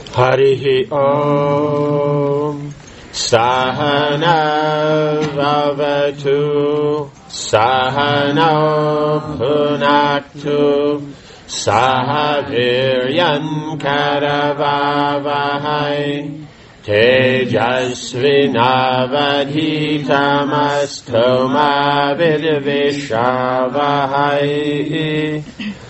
Harihi Om Sahana Vavatu Sahana Punaktu Sahaviryan Karavavahai Tejasvinavadhitamaskoma Vidvishavahai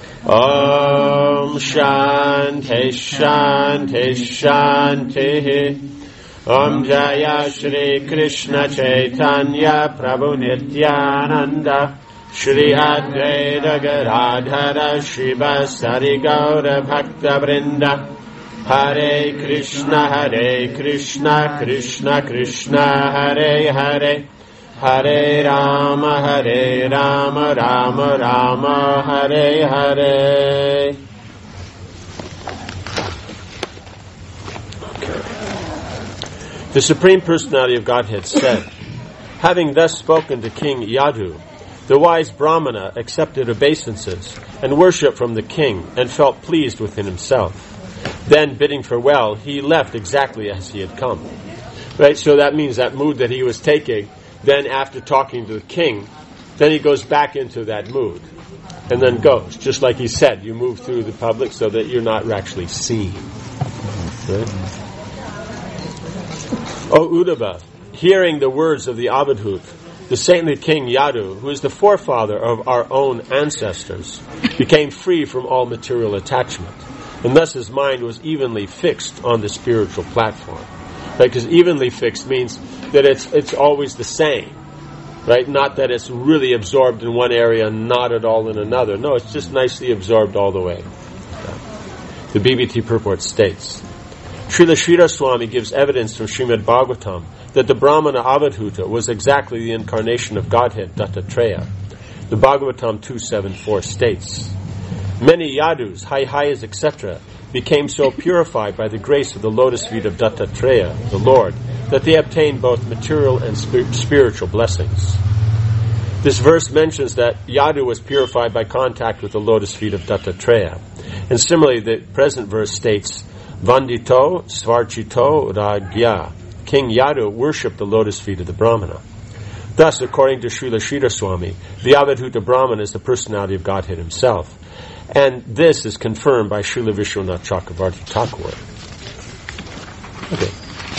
Om Shanti Shanti Shanti Om Jaya Shri Krishna Chaitanya Prabhu Nityananda Shri Advaita Gadadhara Shiva Sari Gaura Bhakta Vrinda Hare Krishna Krishna Krishna Hare Hare Hare Rama Rama Rama Hare Hare. The Supreme Personality of Godhead said, having thus spoken to King Yadu, the wise Brahmana accepted obeisances and worship from the king and felt pleased within himself. Then, bidding farewell, he left exactly as he had come. Right? So that means that mood that he was taking, then after talking to the king, then he goes back into that mood and then goes. Just like he said, you move through the public so that you're not actually seen. Right? O Uddhava, hearing the words of the Avadhut, the saintly king Yadu, who is the forefather of our own ancestors, became free from all material attachment. And thus his mind was evenly fixed on the spiritual platform. Right? Because evenly fixed means that it's always the same. Right? Not that it's really absorbed in one area and not at all in another. No, it's just nicely absorbed all the way. The BBT purport states, Srila Sridhar Swami gives evidence from Srimad Bhagavatam that the Brahmana Avadhuta was exactly the incarnation of Godhead, Dattatreya. The Bhagavatam 2.7.4 states, many Yadus, Haihayas, etc., became so purified by the grace of the lotus feet of Dattatreya, the Lord, that they obtained both material and spiritual blessings. This verse mentions that Yadu was purified by contact with the lotus feet of Dattatreya. And similarly, the present verse states, Vandito Svarchito Ragya. King Yadu worshipped the lotus feet of the Brahmana. Thus, according to Srila Sridhar Swami, the Avadhuta Brahmana is the personality of Godhead himself. And this is confirmed by Srila Vishwanath Chakravarti Thakur. Okay.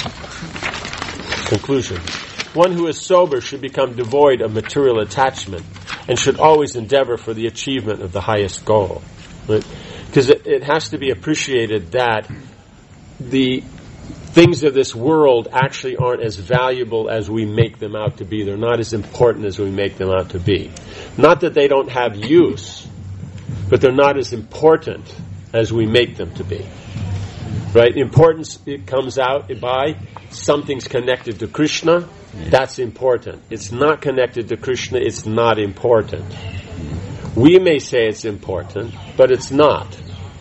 Conclusion. One who is sober should become devoid of material attachment and should always endeavor for the achievement of the highest goal. Right? Because it has to be appreciated that the things of this world actually aren't as valuable as we make them out to be. They're not as important as we make them out to be. Not that they don't have use, but they're not as important as we make them to be. Right? Importance, it comes out by something's connected to Krishna, that's important. It's not connected to Krishna, it's not important. We may say it's important, but it's not.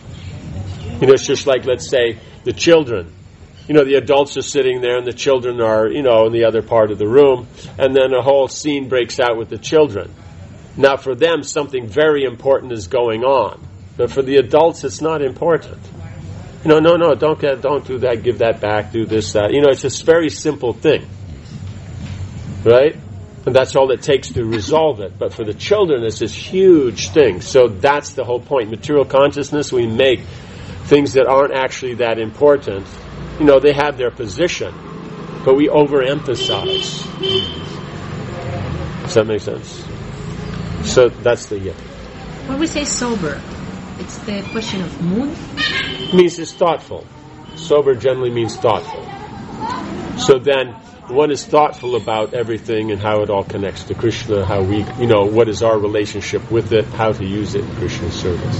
It's just like, let's say, the children. The adults are sitting there and the children are, in the other part of the room, and then a whole scene breaks out with the children. Now for them, something very important is going on. But for the adults, it's not important. No, don't do that, give that back, do this, that. It's this very simple thing. Right? And that's all it takes to resolve it. But for the children, it's this huge thing. So that's the whole point. Material consciousness, we make things that aren't actually that important. They have their position, but we overemphasize. Does that make sense? So that's the When we say sober, it's the question of mood? It means it's thoughtful. Sober generally means thoughtful. So then one is thoughtful about everything and how it all connects to Krishna, how we, what is our relationship with it, how to use it in Krishna's service.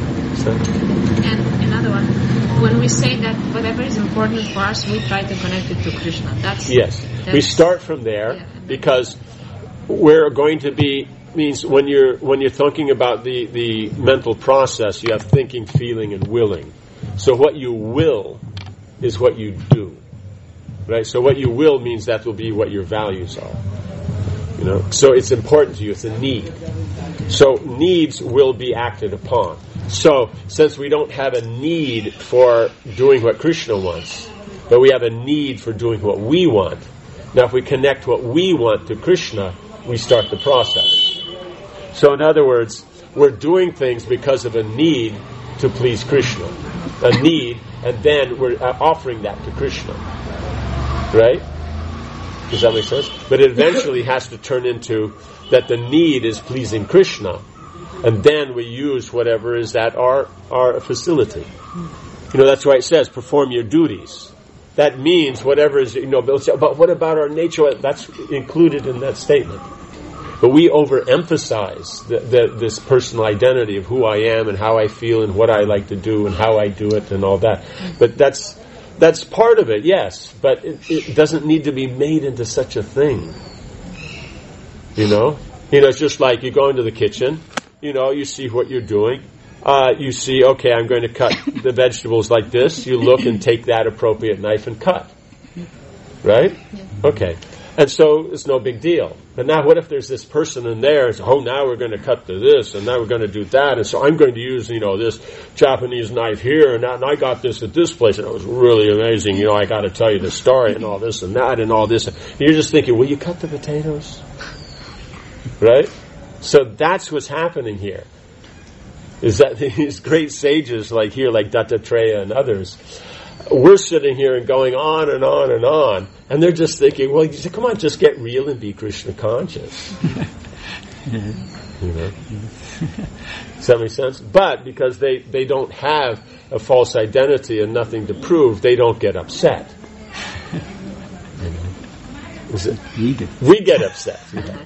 And another one, when we say that whatever is important for us, we try to connect it to Krishna. That's we start from there because we're going to be, means when you're thinking about the mental process, you have thinking, feeling, and willing. So what you will is what you do. Right? So what you will means that will be what your values are. So it's important to you. It's a need. So needs will be acted upon. So, since we don't have a need for doing what Krishna wants, but we have a need for doing what we want, now if we connect what we want to Krishna, we start the process. So in other words, we're doing things because of a need to please Krishna. A need, and then we're offering that to Krishna. Right? Does that make sense? But it eventually has to turn into that the need is pleasing Krishna, and then we use whatever is at our facility. That's why it says, perform your duties. That means whatever is, but what about our nature? That's included in that statement. But we overemphasize this personal identity of who I am and how I feel and what I like to do and how I do it and all that. But that's part of it, yes. But it doesn't need to be made into such a thing. It's just like you go into the kitchen, you see what you're doing. You see, okay, I'm going to cut the vegetables like this. You look and take that appropriate knife and cut. Right? Okay. And so it's no big deal. But now what if there's this person in there, now we're going to cut to this, and now we're going to do that, and so I'm going to use, this Japanese knife here, and I got this at this place, and it was really amazing, I got to tell you the story, and all this and that, and all this. And you're just thinking, will you cut the potatoes? Right? So that's what's happening here. Is that these great sages like Dattatreya and others, we're sitting here and going on and on and on, and they're just thinking, well, come on, just get real and be Krishna conscious. Does that make sense? But because they don't have a false identity and nothing to prove, they don't get upset. We get upset.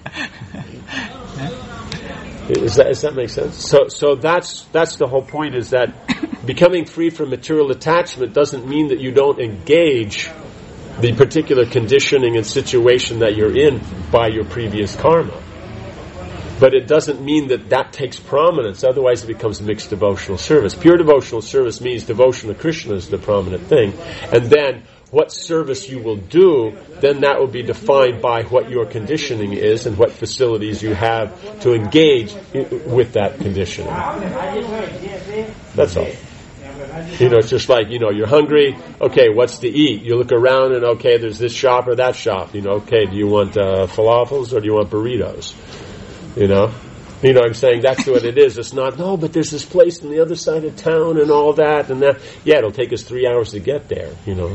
Does that make sense? So that's the whole point, is that becoming free from material attachment doesn't mean that you don't engage the particular conditioning and situation that you're in by your previous karma. But it doesn't mean that takes prominence, otherwise it becomes mixed devotional service. Pure devotional service means devotion to Krishna is the prominent thing. And then what service you will do, then that will be defined by what your conditioning is and what facilities you have to engage with that conditioning. That's all. It's just like, you're hungry, okay, what's to eat? You look around and, okay, there's this shop or that shop. Okay, do you want falafels or do you want burritos? I'm saying that's what it is. It's not, no, but there's this place on the other side of town and all that and that. Yeah, it'll take us 3 hours to get there,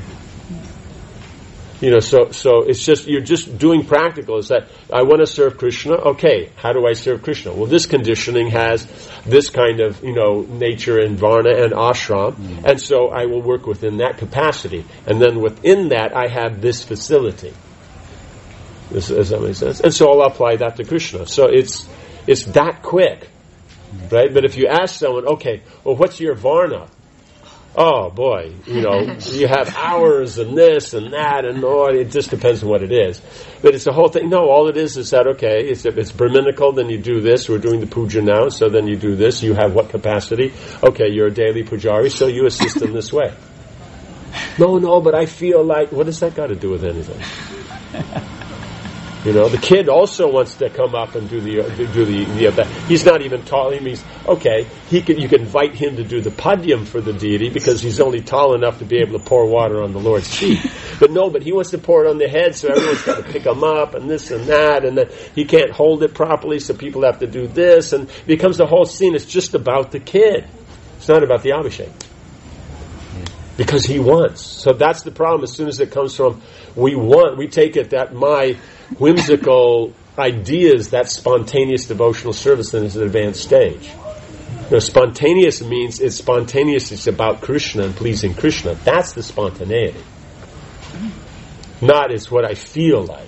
So it's just, you're just doing practical. Is that I want to serve Krishna. Okay, how do I serve Krishna? Well, this conditioning has this kind of, nature and varna and ashram, and so I will work within that capacity. And then within that, I have this facility. Does that make sense? And so I'll apply that to Krishna. So it's that quick, right? But if you ask someone, okay, well, what's your varna? Oh boy, you have hours and this and that and it just depends on what it is. But it's the whole thing. No, all it is that, okay, it's Brahminical, then you do this. We're doing the puja now, so then you do this. You have what capacity? Okay, you're a daily pujari, so you assist in this way. No, but I feel like, what does that got to do with anything? The kid also wants to come up and do the he's not even tall. He means, okay, you can invite him to do the padyam for the deity because he's only tall enough to be able to pour water on the Lord's feet. But he wants to pour it on the head, so everyone's got to pick him up and this and that, and then he can't hold it properly, so people have to do this, and it becomes the whole scene. It's just about the kid. It's not about the Abhishek. Because he wants. So that's the problem. As soon as it comes from we take it that my whimsical ideas, that spontaneous devotional service, then is an advanced stage. Spontaneous means it's spontaneous. It's about Krishna and pleasing Krishna. That's the spontaneity. Not it's what I feel like.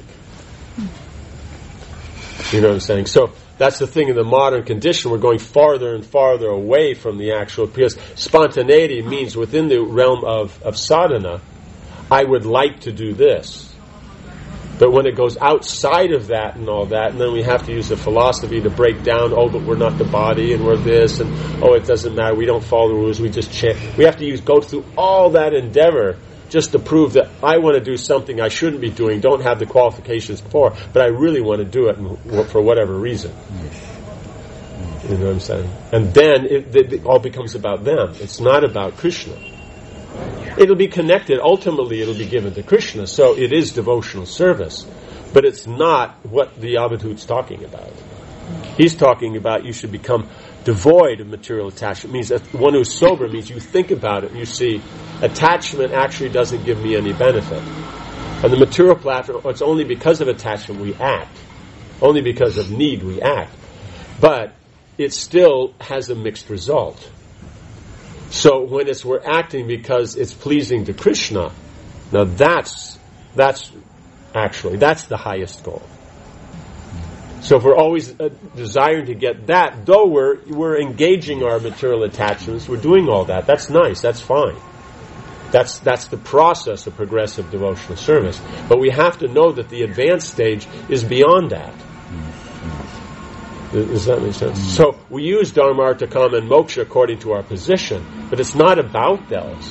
You know what I'm saying? So that's the thing in the modern condition. We're going farther and farther away from the actual, because spontaneity means within the realm of sadhana, I would like to do this. But when it goes outside of that and all that, and then we have to use the philosophy to break down, but we're not the body, and we're this, and it doesn't matter, we don't follow the rules, we just chant. We have to go through all that endeavor just to prove that I want to do something I shouldn't be doing, don't have the qualifications for, but I really want to do it for whatever reason. You know what I'm saying? And then it all becomes about them. It's not about Krishna. It'll be connected. Ultimately, it'll be given to Krishna. So it is devotional service. But it's not what the Avadhut's talking about. He's talking about you should become devoid of material attachment. It means that one who's sober means you think about it and you see attachment actually doesn't give me any benefit. On the material platform, it's only because of attachment we act. Only because of need we act. But it still has a mixed result. So when we're acting because it's pleasing to Krishna, now that's the highest goal. So if we're always desiring to get that, though we're engaging our material attachments, we're doing all that. That's nice. That's fine. That's the process of progressive devotional service. But we have to know that the advanced stage is beyond that. Does that make sense? So we use Dharma, Artha, Kama, and Moksha according to our position, but it's not about those.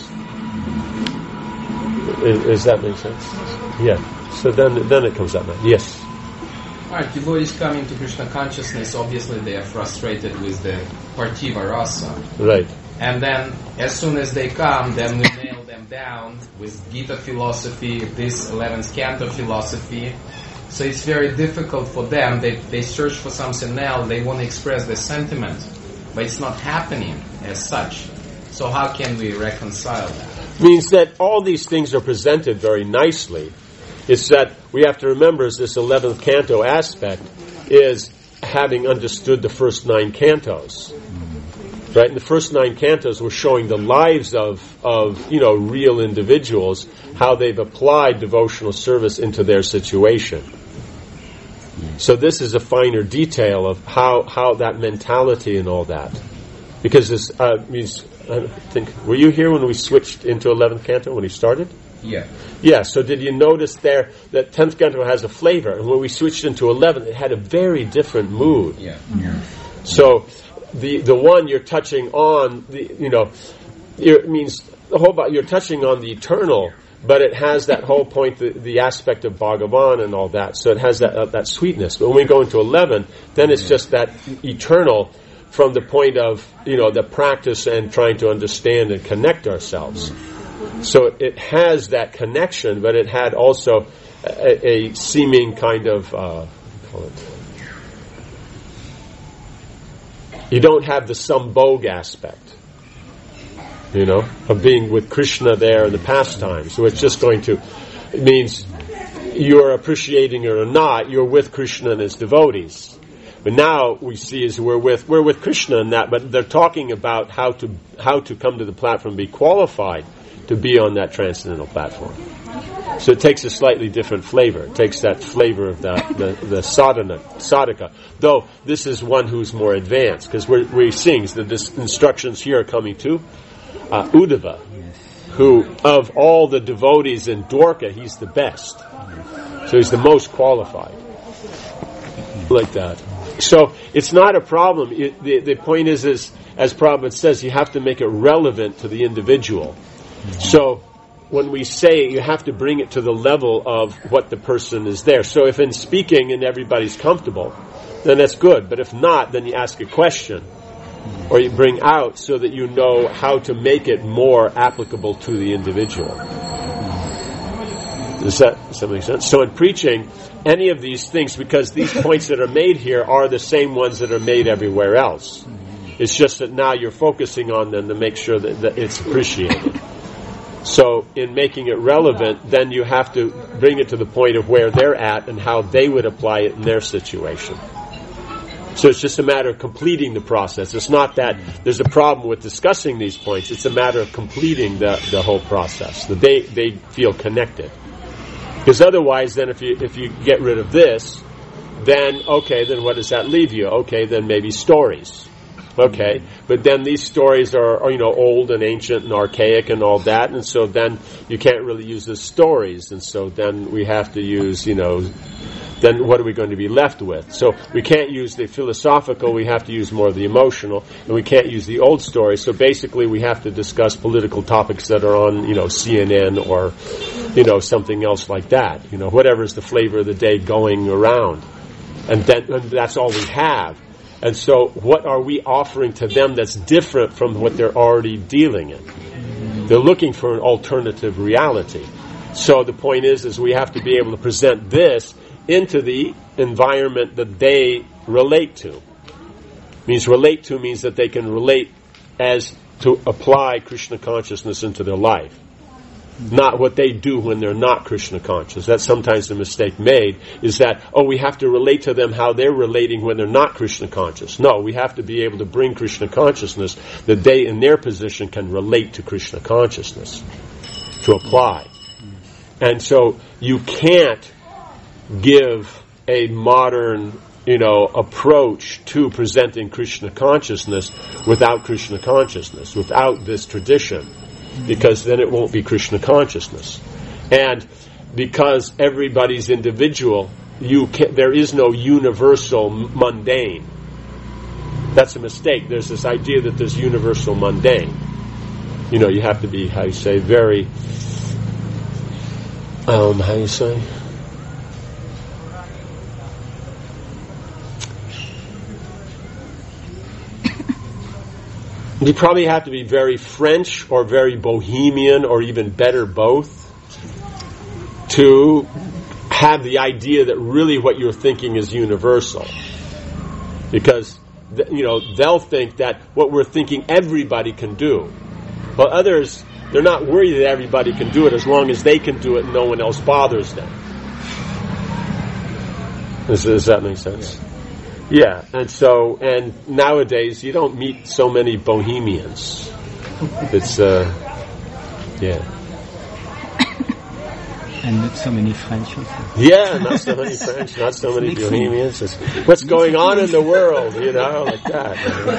Does that make sense? Yeah. So then it comes up now. Yes. Alright, devotees coming to Krishna consciousness, obviously they are frustrated with the Parthiva rasa. Right. And then, as soon as they come, then we nail them down with Gita philosophy, this 11th canto philosophy. So it's very difficult for them. They search for something else. They want to express their sentiment, but it's not happening as such. So how can we reconcile that? Means that all these things are presented very nicely. It's that we have to remember is this 11th canto aspect is having understood the first 9 cantos. Right? In the first 9 cantos, we're showing the lives of real individuals, how they've applied devotional service into their situation. So this is a finer detail of how that mentality and all that. Because this means, I think, were you here when we switched into 11th canto, when we started? Yeah. Yeah, so did you notice there that 10th canto has a flavor, and when we switched into 11th, it had a very different mood. Yeah. So the one you're touching on, it means the whole you're touching on the eternal, but it has that whole point, the aspect of Bhagavan and all that. So it has that sweetness. But when we go into 11, then it's just that eternal from the point of the practice and trying to understand and connect ourselves. So it has that connection, but it had also a seeming kind of you don't have the sambhog aspect, of being with Krishna there in the pastime. So it's just it means you're appreciating it or not, you're with Krishna and his devotees. But now we see is we're with Krishna in that, but they're talking about how to come to the platform and be qualified to be on that transcendental platform. So it takes a slightly different flavor. It takes that flavor of the sadhaka. Though this is one who's more advanced, because we're seeing that this instructions here are coming to Uddhava, who of all the devotees in Dwarka, he's the best. So he's the most qualified. Like that. So it's not a problem. The point is, as Prabhupada says, you have to make it relevant to the individual. So when we say you have to bring it to the level of what the person is there. So if in speaking and everybody's comfortable, then that's good. But if not, then you ask a question. Or you bring out so that you know how to make it more applicable to the individual. Does that make sense? So in preaching, any of these things, because these points that are made here are the same ones that are made everywhere else. It's just that now you're focusing on them to make sure that it's appreciated. So in making it relevant, then you have to bring it to the point of where they're at and how they would apply it in their situation. So it's just a matter of completing the process. It's not that there's a problem with discussing these points. It's a matter of completing the whole process. That they feel connected. Because otherwise, then if you get rid of this, then what does that leave you? Okay, then maybe stories. Okay, but then these stories are old and ancient and archaic and all that, and so then you can't really use the stories, and so then we have to use, then what are we going to be left with? So we can't use the philosophical, we have to use more of the emotional, and we can't use the old stories, so basically we have to discuss political topics that are on, CNN or, something else like that, whatever is the flavor of the day going around. And that's all we have. And so what are we offering to them that's different from what they're already dealing in? They're looking for an alternative reality. So the point is we have to be able to present this into the environment that they relate to. Relate to means that they can relate as to apply Krishna consciousness into their life. Not what they do when they're not Krishna conscious. That's sometimes the mistake made, is that, we have to relate to them how they're relating when they're not Krishna conscious. No, we have to be able to bring Krishna consciousness that they, in their position, can relate to Krishna consciousness, to apply. And so you can't give a modern, approach to presenting Krishna consciousness without Krishna consciousness, without this tradition. Because then it won't be Krishna consciousness. And because everybody's individual, there is no universal mundane. That's a mistake. There's this idea that there's universal mundane. You have to be, very, you probably have to be very French or very Bohemian or even better both to have the idea that really what you're thinking is universal. Because, they'll think that what we're thinking everybody can do. But others, they're not worried that everybody can do it as long as they can do it and no one else bothers them. Does that make sense? Yeah, and nowadays you don't meet so many Bohemians. It's, yeah. And not so many French also. Yeah, not so many French, not so many Bohemians. What's going on in the world, like that.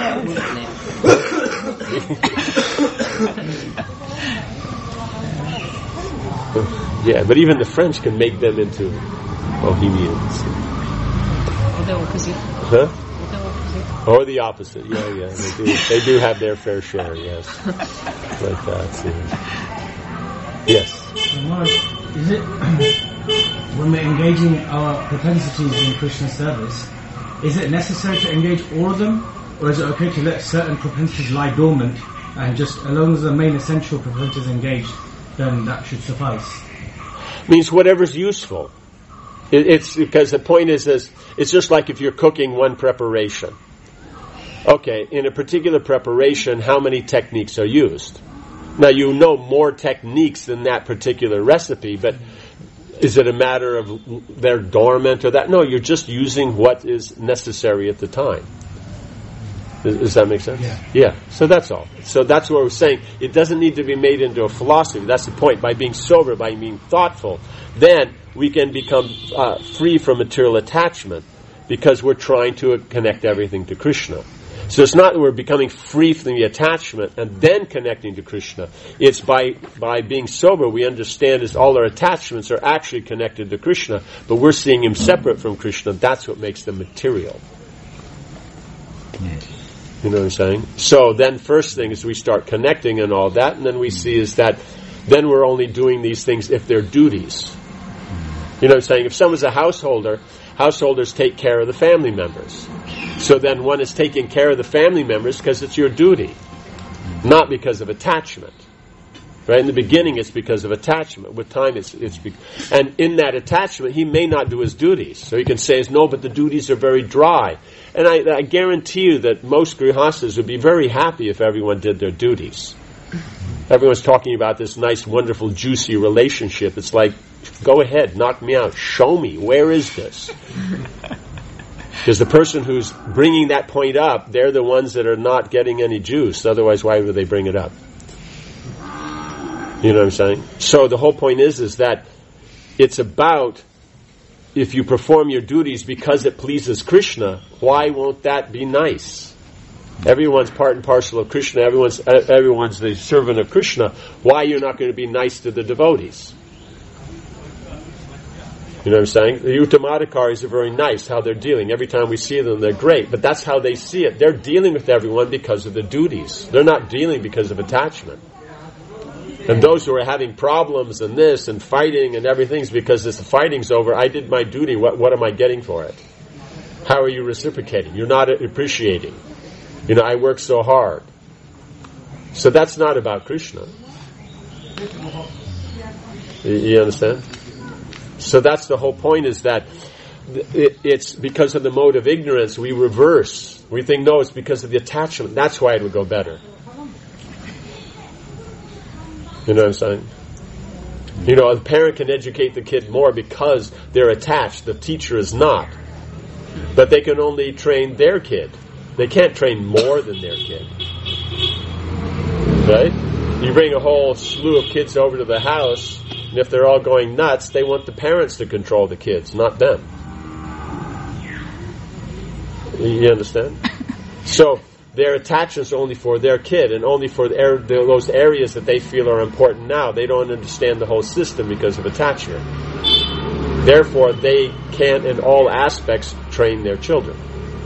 Yeah, but even the French can make them into Bohemians. The opposite. Huh? Or the opposite, yeah. They do have their fair share, yes. Like that, yes. Is it, when we're engaging our propensities in Krishna service, is it necessary to engage all of them? Or is it okay to let certain propensities lie dormant and just, as long as the main essential propensity is engaged, then that should suffice? Means whatever's useful. It's because the point is it's just like if you're cooking one preparation. Okay, in a particular preparation, how many techniques are used? Now more techniques than that particular recipe, but is it a matter of they're dormant or that? No, you're just using what is necessary at the time. Does that make sense? Yeah. So that's all. So that's what we're saying. It doesn't need to be made into a philosophy. That's the point. By being sober, by being thoughtful, then we can become free from material attachment because we're trying to connect everything to Krishna. So it's not that we're becoming free from the attachment and then connecting to Krishna. It's by being sober we understand is all our attachments are actually connected to Krishna, but we're seeing him separate from Krishna. That's what makes them material. Yes. You know what I'm saying? So then first thing is we start connecting and all that, and then we see is that then we're only doing these things if they're duties. You know what I'm saying? If someone's a householder, householders take care of the family members. So then one is taking care of the family members because it's your duty, not because of attachment. Right? In the beginning it's because of attachment. With time and in that attachment he may not do his duties. So he can say, no, but the duties are very dry. And I guarantee you that most grihastas would be very happy if everyone did their duties. Everyone's talking about this nice, wonderful, juicy relationship. It's like, go ahead, knock me out. Show me. Where is this? Because the person who's bringing that point up, they're the ones that are not getting any juice. Otherwise, why would they bring it up? You know what I'm saying? So the whole point is that it's about, if you perform your duties because it pleases Krishna, why won't that be nice? Everyone's part and parcel of Krishna. Everyone's the servant of Krishna. Why you're not going to be nice to the devotees? You know what I'm saying? The Uttamadhikaris are very nice how they're dealing. Every time we see them, they're great. But that's how they see it. They're dealing with everyone because of the duties. They're not dealing because of attachment. And those who are having problems and this and fighting and everything is because the fighting's over. I did my duty. What am I getting for it? How are you reciprocating? You're not appreciating. I work so hard. So that's not about Krishna. You understand? So that's the whole point, is that it's because of the mode of ignorance we reverse. We think, no, it's because of the attachment. That's why it would go better. You know what I'm saying? A parent can educate the kid more because they're attached. The teacher is not. But they can only train their kid. They can't train more than their kid. Right? You bring a whole slew of kids over to the house, and if they're all going nuts, they want the parents to control the kids, not them. You understand? So their attachments are only for their kid, and only for those areas that they feel are important now. They don't understand the whole system because of attachment. Therefore, they can't in all aspects train their children.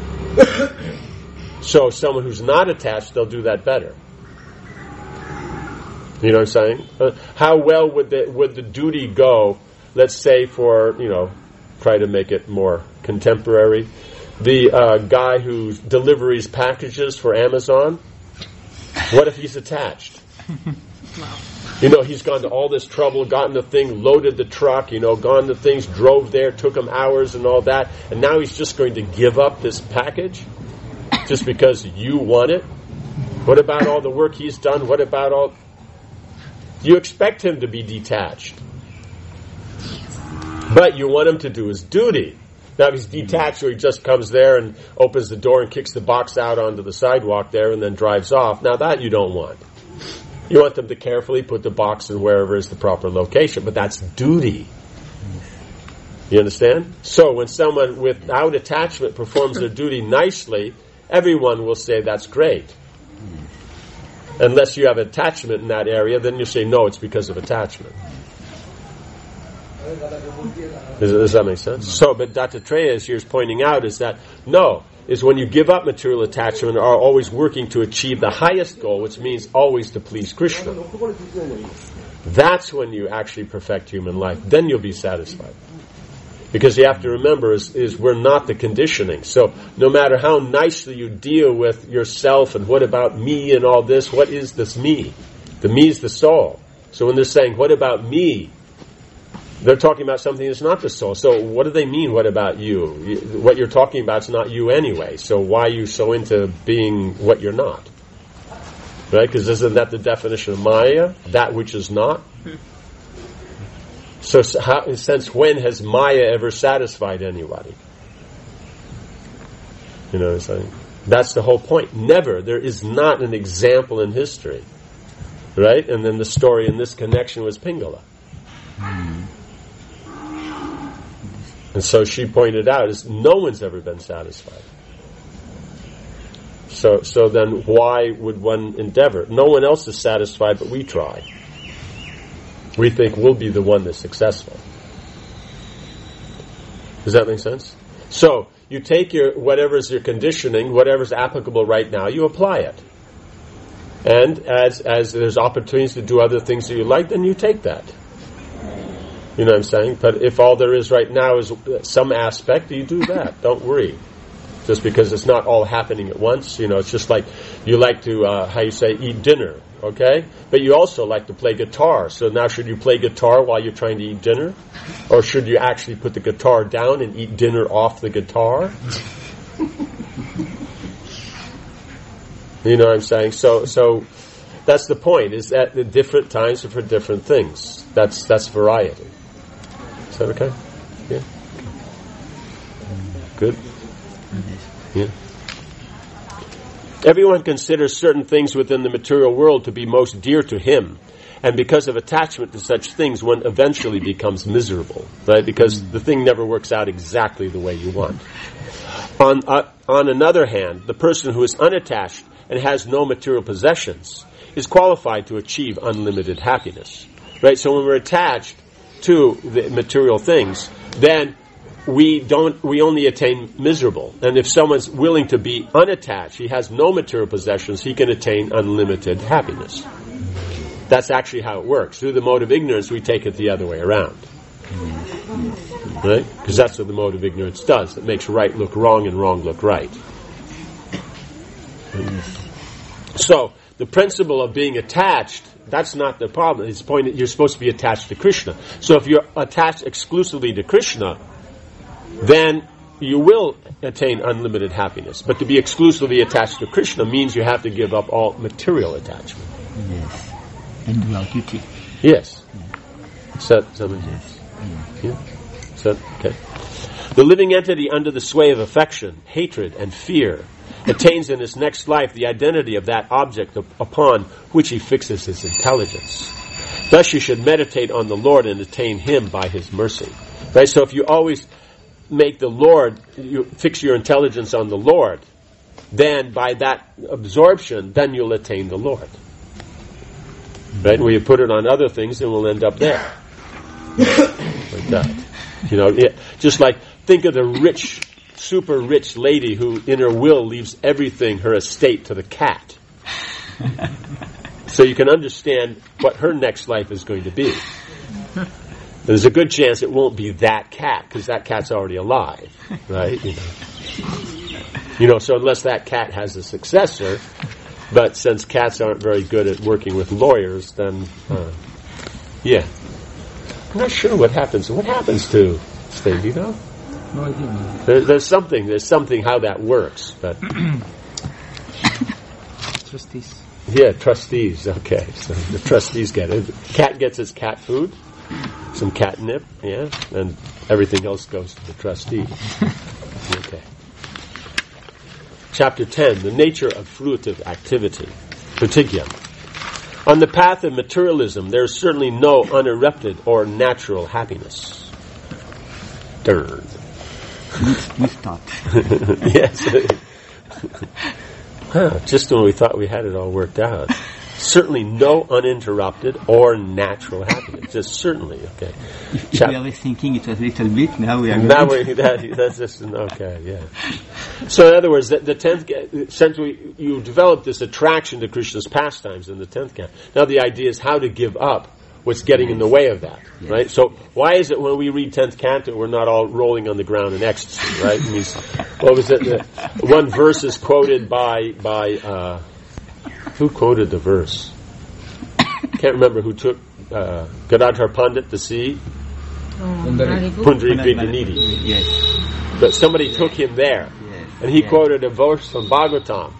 So someone who's not attached, they'll do that better. You know what I'm saying? How well would the duty go, let's say for, try to make it more contemporary, the guy who delivers packages for Amazon, what if he's attached? He's gone to all this trouble, gotten the thing, loaded the truck, gone to things, drove there, took him hours and all that, and now he's just going to give up this package just because you want it? What about all the work he's done? What about all... You expect him to be detached. But you want him to do his duty. Now, if he's detached, or he just comes there and opens the door and kicks the box out onto the sidewalk there and then drives off, now that you don't want. You want them to carefully put the box in wherever is the proper location, but that's duty. You understand? So when someone without attachment performs their duty nicely, everyone will say that's great. Unless you have attachment in that area, then you say, no, it's because of attachment. Does that make sense? So, but Dattatreya is here pointing out is that, no, is when you give up material attachment, are always working to achieve the highest goal, which means always to please Krishna. That's when you actually perfect human life. Then you'll be satisfied. Because you have to remember is we're not the conditioning. So no matter how nicely you deal with yourself and what about me and all this, what is this me? The me is the soul. So when they're saying, what about me? They're talking about something that's not the soul. So what do they mean, what about you? What you're talking about is not you anyway. So why are you so into being what you're not? Right? Because isn't that the definition of Maya? That which is not? So since when has Maya ever satisfied anybody? You know what I'm saying? That's the whole point. Never. There is not an example in history. Right? And then the story in this connection was Pingala. And so she pointed out is no one's ever been satisfied. So then why would one endeavor? No one else is satisfied, but we try. We think we'll be the one that's successful. Does that make sense? So you take whatever's your conditioning, whatever's applicable right now, you apply it. And as there's opportunities to do other things that you like, then you take that. You know what I'm saying? But if all there is right now is some aspect, you do that. Don't worry. Just because it's not all happening at once. It's just like you like to, eat dinner. Okay? But you also like to play guitar. So now should you play guitar while you're trying to eat dinner? Or should you actually put the guitar down and eat dinner off the guitar? You know what I'm saying? So that's the point, is that the different times are for different things. That's variety. Is that okay? Yeah? Good? Yeah. Everyone considers certain things within the material world to be most dear to him, and because of attachment to such things, one eventually becomes miserable, right? Because the thing never works out exactly the way you want. On another hand, the person who is unattached and has no material possessions is qualified to achieve unlimited happiness, right? So when we're attached to the material things, then we only attain miserable. And if someone's willing to be unattached, he has no material possessions, he can attain unlimited happiness. That's actually how it works. Through the mode of ignorance, we take it the other way around. Right? Because that's what the mode of ignorance does. It makes right look wrong and wrong look right. So, the principle of being attached, that's not the problem. It's the point that you're supposed to be attached to Krishna. So if you're attached exclusively to Krishna, then you will attain unlimited happiness. But to be exclusively attached to Krishna means you have to give up all material attachment. Yes. And do our duty. Yes. Okay. The living entity under the sway of affection, hatred, and fear attains in his next life the identity of that object upon which he fixes his intelligence. Thus you should meditate on the Lord and attain Him by His mercy. Right? So if you always make the Lord, you fix your intelligence on the Lord, then by that absorption, then you'll attain the Lord. Right? When you put it on other things, then we'll end up there. Like that. Just like, think of the rich, super rich lady who in her will leaves everything, her estate, to the cat. So you can understand what her next life is going to be. There's a good chance it won't be that cat, because that cat's already alive, right? So unless that cat has a successor, but since cats aren't very good at working with lawyers, then, I'm not sure what happens. What happens to Steve, No idea. There's something how that works, but... Trustees. Yeah, trustees, okay. So the trustees get it. Cat gets its cat food, some catnip, and everything else goes to the trustee. Okay. Chapter 10, the nature of fruitive activity. Pratigya. On the path of materialism, there is certainly no unerupted or natural happiness. Darn. We start. Yes. Just when we thought we had it all worked out. Certainly no uninterrupted or natural happiness. Just certainly, okay. If we were thinking it was a little bit, now we are... That's just, okay, yeah. So in other words, the 10th, since you developed this attraction to Krishna's pastimes in the 10th canto, now the idea is how to give up what's getting in the way of that, right? So why is it when we read 10th canto we're not all rolling on the ground in ecstasy, right? It means, what was it? One verse is quoted by who quoted the verse? Can't remember who took Gadadhar Pandit to see Pundarika Nidhi. Yes. But somebody took him there, and he quoted a verse from Bhagavatam.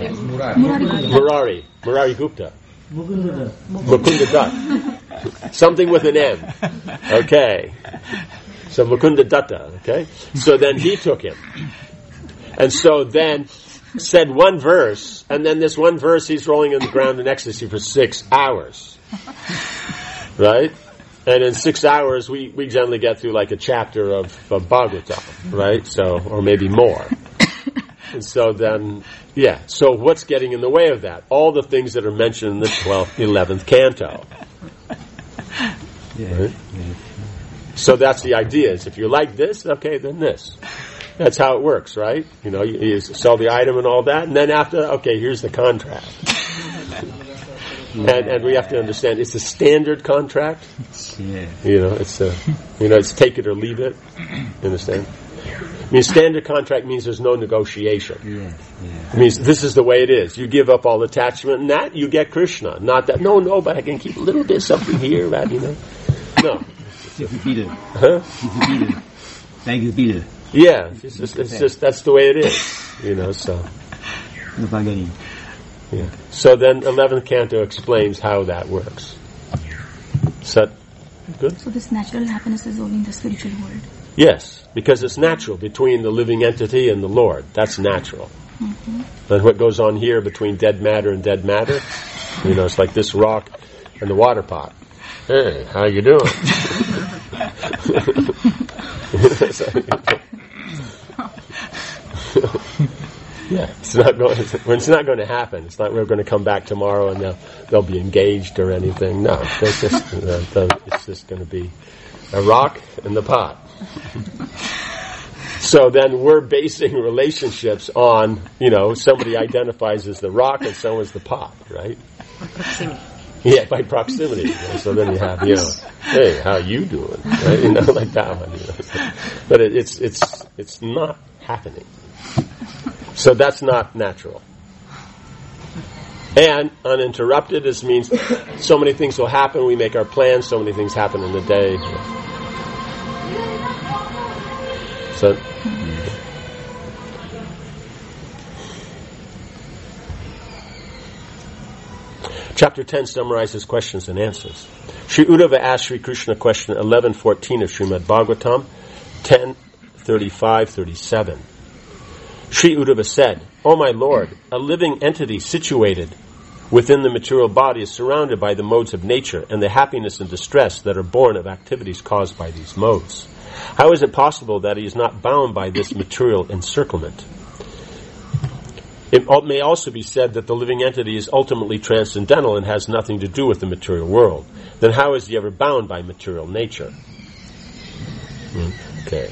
Murari Gupta. Mukunda Dutt. Something with an M. Okay. So Mukunda Datta. Okay. So then he took him. And so then said one verse, and then this one verse he's rolling on the ground in ecstasy for 6 hours. Right? And in 6 hours we generally get through like a chapter of Bhagavatam, right? So, or maybe more. And so then, so what's getting in the way of that? All the things that are mentioned in the 11th canto. Right? So that's the idea, is if you like this, okay, then this. That's how it works, right? You sell the item and all that, and then after, okay, here's the contract. And we have to understand, it's a standard contract. Yeah. It's take it or leave it. You understand? I mean, standard contract means there's no negotiation. Yeah. It means this is the way it is. You give up all attachment, and that you get Krishna. Not that, no, but I can keep a little bit of something here, right? No. Huh? Yeah, it's just that's the way it is, so. No bargaining. Yeah. So then 11th canto explains how that works. Is that good? So this natural happiness is only in the spiritual world? Yes, because it's natural between the living entity and the Lord. That's natural. Mm-hmm. And what goes on here between dead matter and dead matter, it's like this rock and the water pot. Hey, how you doing? It's not going to happen. It's not we're going to come back tomorrow and they'll be engaged or anything. No, it's just going to be a rock and the pot. So then we're basing relationships on, somebody identifies as the rock and so is the pot, right? Yeah, by proximity. So then you have, hey, how you doing? Right? Like that one. But it's not happening. So that's not natural. And uninterrupted means so many things will happen. We make our plans. So many things happen in the day. So. Chapter 10 summarizes questions and answers. Sri Uddhava asked Sri Krishna question 11:14 of Srimad Bhagavatam 10:35-37. Sri Uddhava said, "O my Lord, a living entity situated within the material body is surrounded by the modes of nature and the happiness and distress that are born of activities caused by these modes. How is it possible that he is not bound by this material encirclement? It may also be said that the living entity is ultimately transcendental and has nothing to do with the material world. Then how is he ever bound by material nature?" Okay.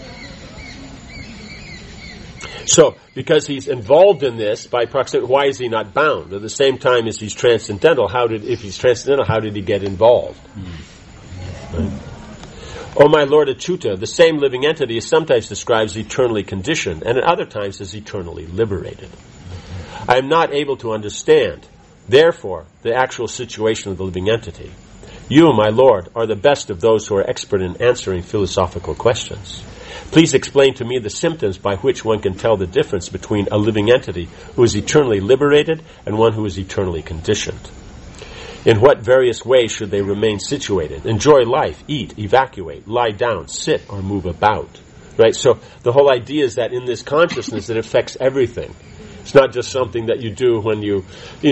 So, because he's involved in this by proximity, why is he not bound? At the same time as he's transcendental, if he's transcendental, how did he get involved? Right? O my Lord Achyuta, the same living entity is sometimes described as eternally conditioned, and at other times as eternally liberated. I am not able to understand, therefore, the actual situation of the living entity. You, my Lord, are the best of those who are expert in answering philosophical questions. Please explain to me the symptoms by which one can tell the difference between a living entity who is eternally liberated and one who is eternally conditioned. In what various ways should they remain situated? Enjoy life, eat, evacuate, lie down, sit, or move about. Right? So the whole idea is that in this consciousness it affects everything. It's not just something that you do when you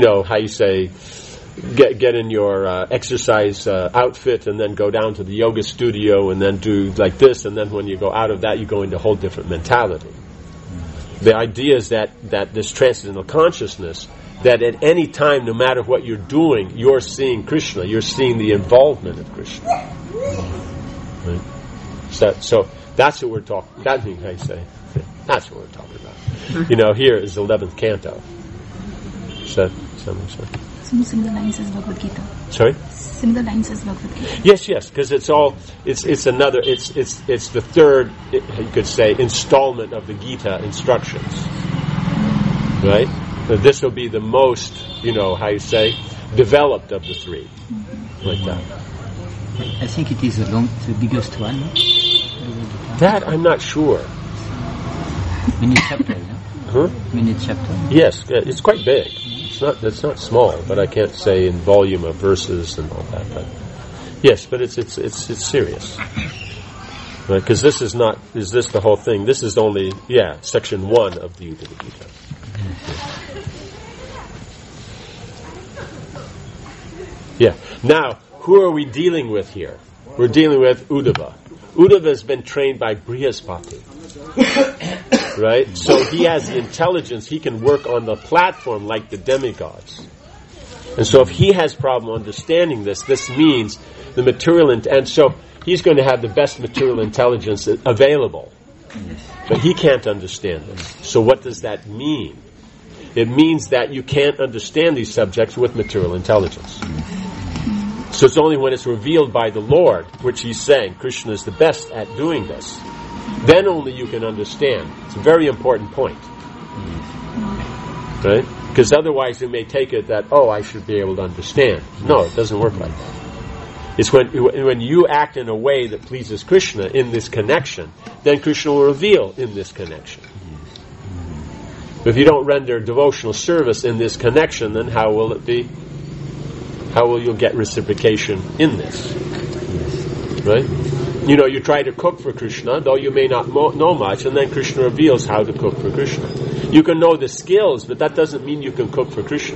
get in your exercise outfit and then go down to the yoga studio and then do like this, and then when you go out of that you go into a whole different mentality. The idea is that this transcendental consciousness, that at any time, no matter what you're doing, you're seeing Krishna, you're seeing the involvement of Krishna. Right? So that's what we're talking. That's what we're talking about. Here is the 11th canto. Similar lines as Bhagavad Gita. Sorry? Similar lines as Bhagavad Gita. Yes, because it's the third, you could say, installment of the Gita instructions. Right? So this will be the most, developed of the three. Like that. I think it is the biggest one. That I'm not sure. Many chapters, no? Huh? Many chapters. Yes, it's quite big. It's not small, but I can't say in volume of verses and all that. But yes, but it's serious, right? Because this is not. Is this the whole thing? This is only section 1 of the Uddhava Gita. Yeah. Now, who are we dealing with here? We're dealing with Uddhava. Uddhava has been trained by Brihaspati. Right? So he has the intelligence, he can work on the platform like the demigods. And so if he has problem understanding this means the material, and so he's going to have the best material intelligence available. But he can't understand this. So what does that mean? It means that you can't understand these subjects with material intelligence. So it's only when it's revealed by the Lord, which he's saying, Krishna is the best at doing this, then only you can understand. It's a very important point. Right? Because otherwise you may take it that, I should be able to understand. No, it doesn't work like that. It's when you act in a way that pleases Krishna in this connection, then Krishna will reveal in this connection. But if you don't render devotional service in this connection, then how will it be? How will you get reciprocation in this? Right? You try to cook for Krishna, though you may not know much, and then Krishna reveals how to cook for Krishna. You can know the skills, but that doesn't mean you can cook for Krishna.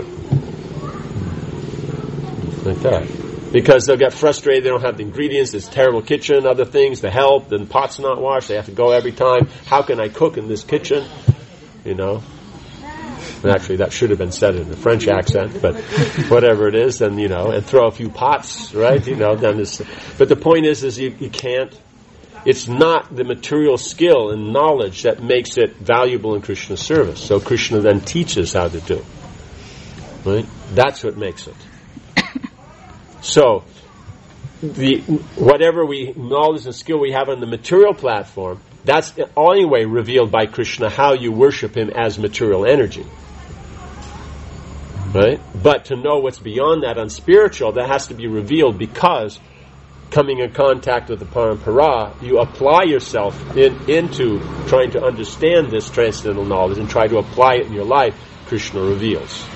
Like that. Because they'll get frustrated, they don't have the ingredients, it's a terrible kitchen, other things, the help, the pot's not washed, they have to go every time. How can I cook in this kitchen? And actually, that should have been said in a French accent, but whatever it is, then, and throw a few pots, right? Then but the point is you can't, it's not the material skill and knowledge that makes it valuable in Krishna's service. So Krishna then teaches how to do. Right? That's what makes it. So, whatever knowledge and skill we have on the material platform, that's anyway revealed by Krishna, how you worship him as material energy. Right? But to know what's beyond that on spiritual, that has to be revealed, because coming in contact with the Parampara, you apply yourself into trying to understand this transcendental knowledge and try to apply it in your life. Krishna reveals.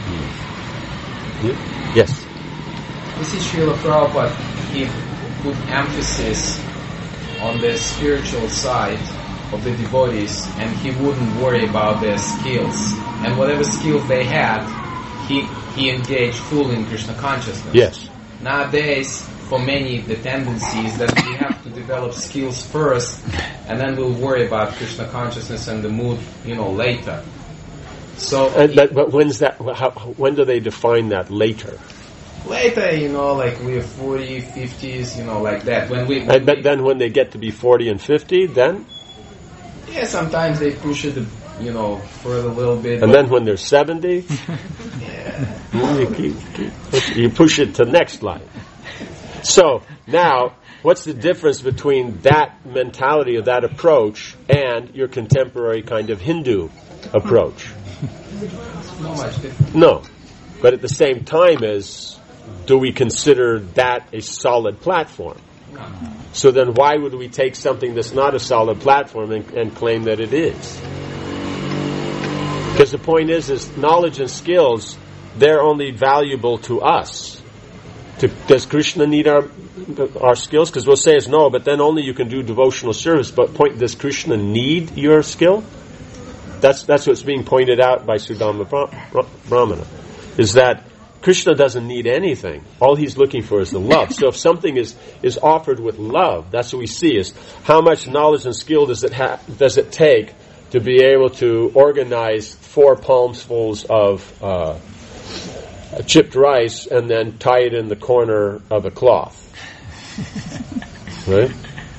Yes? This is Srila Prabhupada. He put emphasis on the spiritual side of the devotees, and he wouldn't worry about their skills. And whatever skills they had, he engaged fully in Krishna consciousness. Yes. Nowadays, for many, the tendency is that we have to develop skills first, and then we'll worry about Krishna consciousness and the mood, later. So, but when's that? When do they define that later? Later, like we're 40, 50s, like that. But then when they get to be 40 and 50, then? Yeah, sometimes they push it, further a little bit. And then when they're 70? Yeah. You push it to next life. So, now, what's the difference between that mentality or that approach and your contemporary kind of Hindu approach? Not much different. No. But at the same time do we consider that a solid platform? No. So then why would we take something that's not a solid platform and claim that it is? Because the point is knowledge and skills, they're only valuable to us. Does Krishna need our skills? Because we'll say it's no, but then only you can do devotional service. But does Krishna need your skill? That's what's being pointed out by Sudama Brahmana, is that Krishna doesn't need anything. All he's looking for is the love. So if something is offered with love, that's what we see, is how much knowledge and skill does it take to be able to organize 4 palmsfuls of chipped rice and then tie it in the corner of a cloth. Right?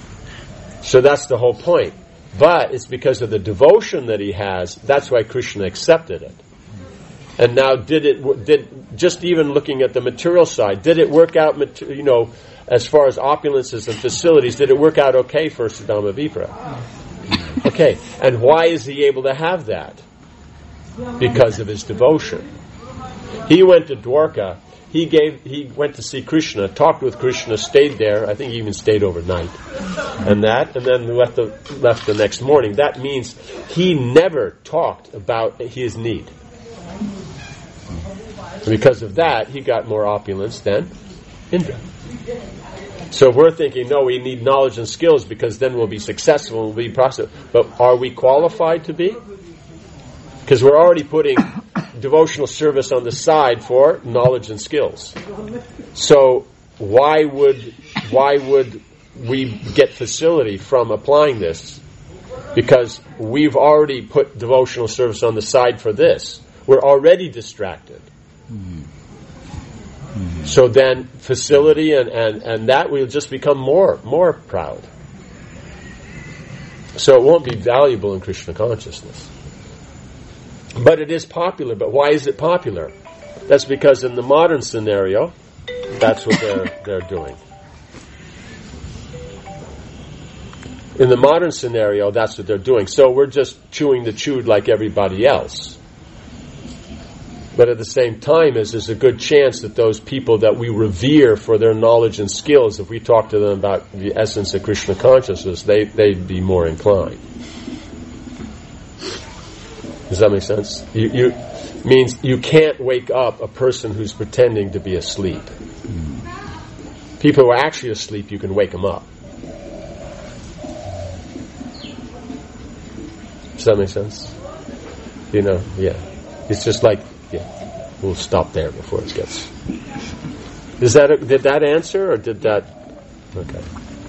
So that's the whole point. But it's because of the devotion that he has, that's why Krishna accepted it. And now did just even looking at the material side, did it work out, as far as opulences and facilities, did it work out okay for Sudama Vipra? Okay. And why is he able to have that? Because of his devotion. He went to Dwarka, he went to see Krishna, talked with Krishna, stayed there, I think he even stayed overnight, and then left the next morning. That means he never talked about his need. And because of that, he got more opulence than Indra. So we're thinking, no, we need knowledge and skills because then we'll be successful and we'll be prosperous. But are we qualified to be? Because we're already putting devotional service on the side for knowledge and skills. So why would we get facility from applying this? Because we've already put devotional service on the side for this. We're already distracted. So then facility and that will just become more proud. So it won't be valuable in Krishna consciousness. But it is popular. But why is it popular? That's because in the modern scenario, that's what they're doing. In the modern scenario, that's what they're doing. So we're just chewing the chewed like everybody else. But at the same time, there's a good chance that those people that we revere for their knowledge and skills, if we talk to them about the essence of Krishna consciousness, they'd be more inclined. Does that make sense? Means you can't wake up a person who's pretending to be asleep. People who are actually asleep, you can wake them up. Does that make sense? Yeah. It's just like, we'll stop there before it gets... Did that answer, or did that... Okay.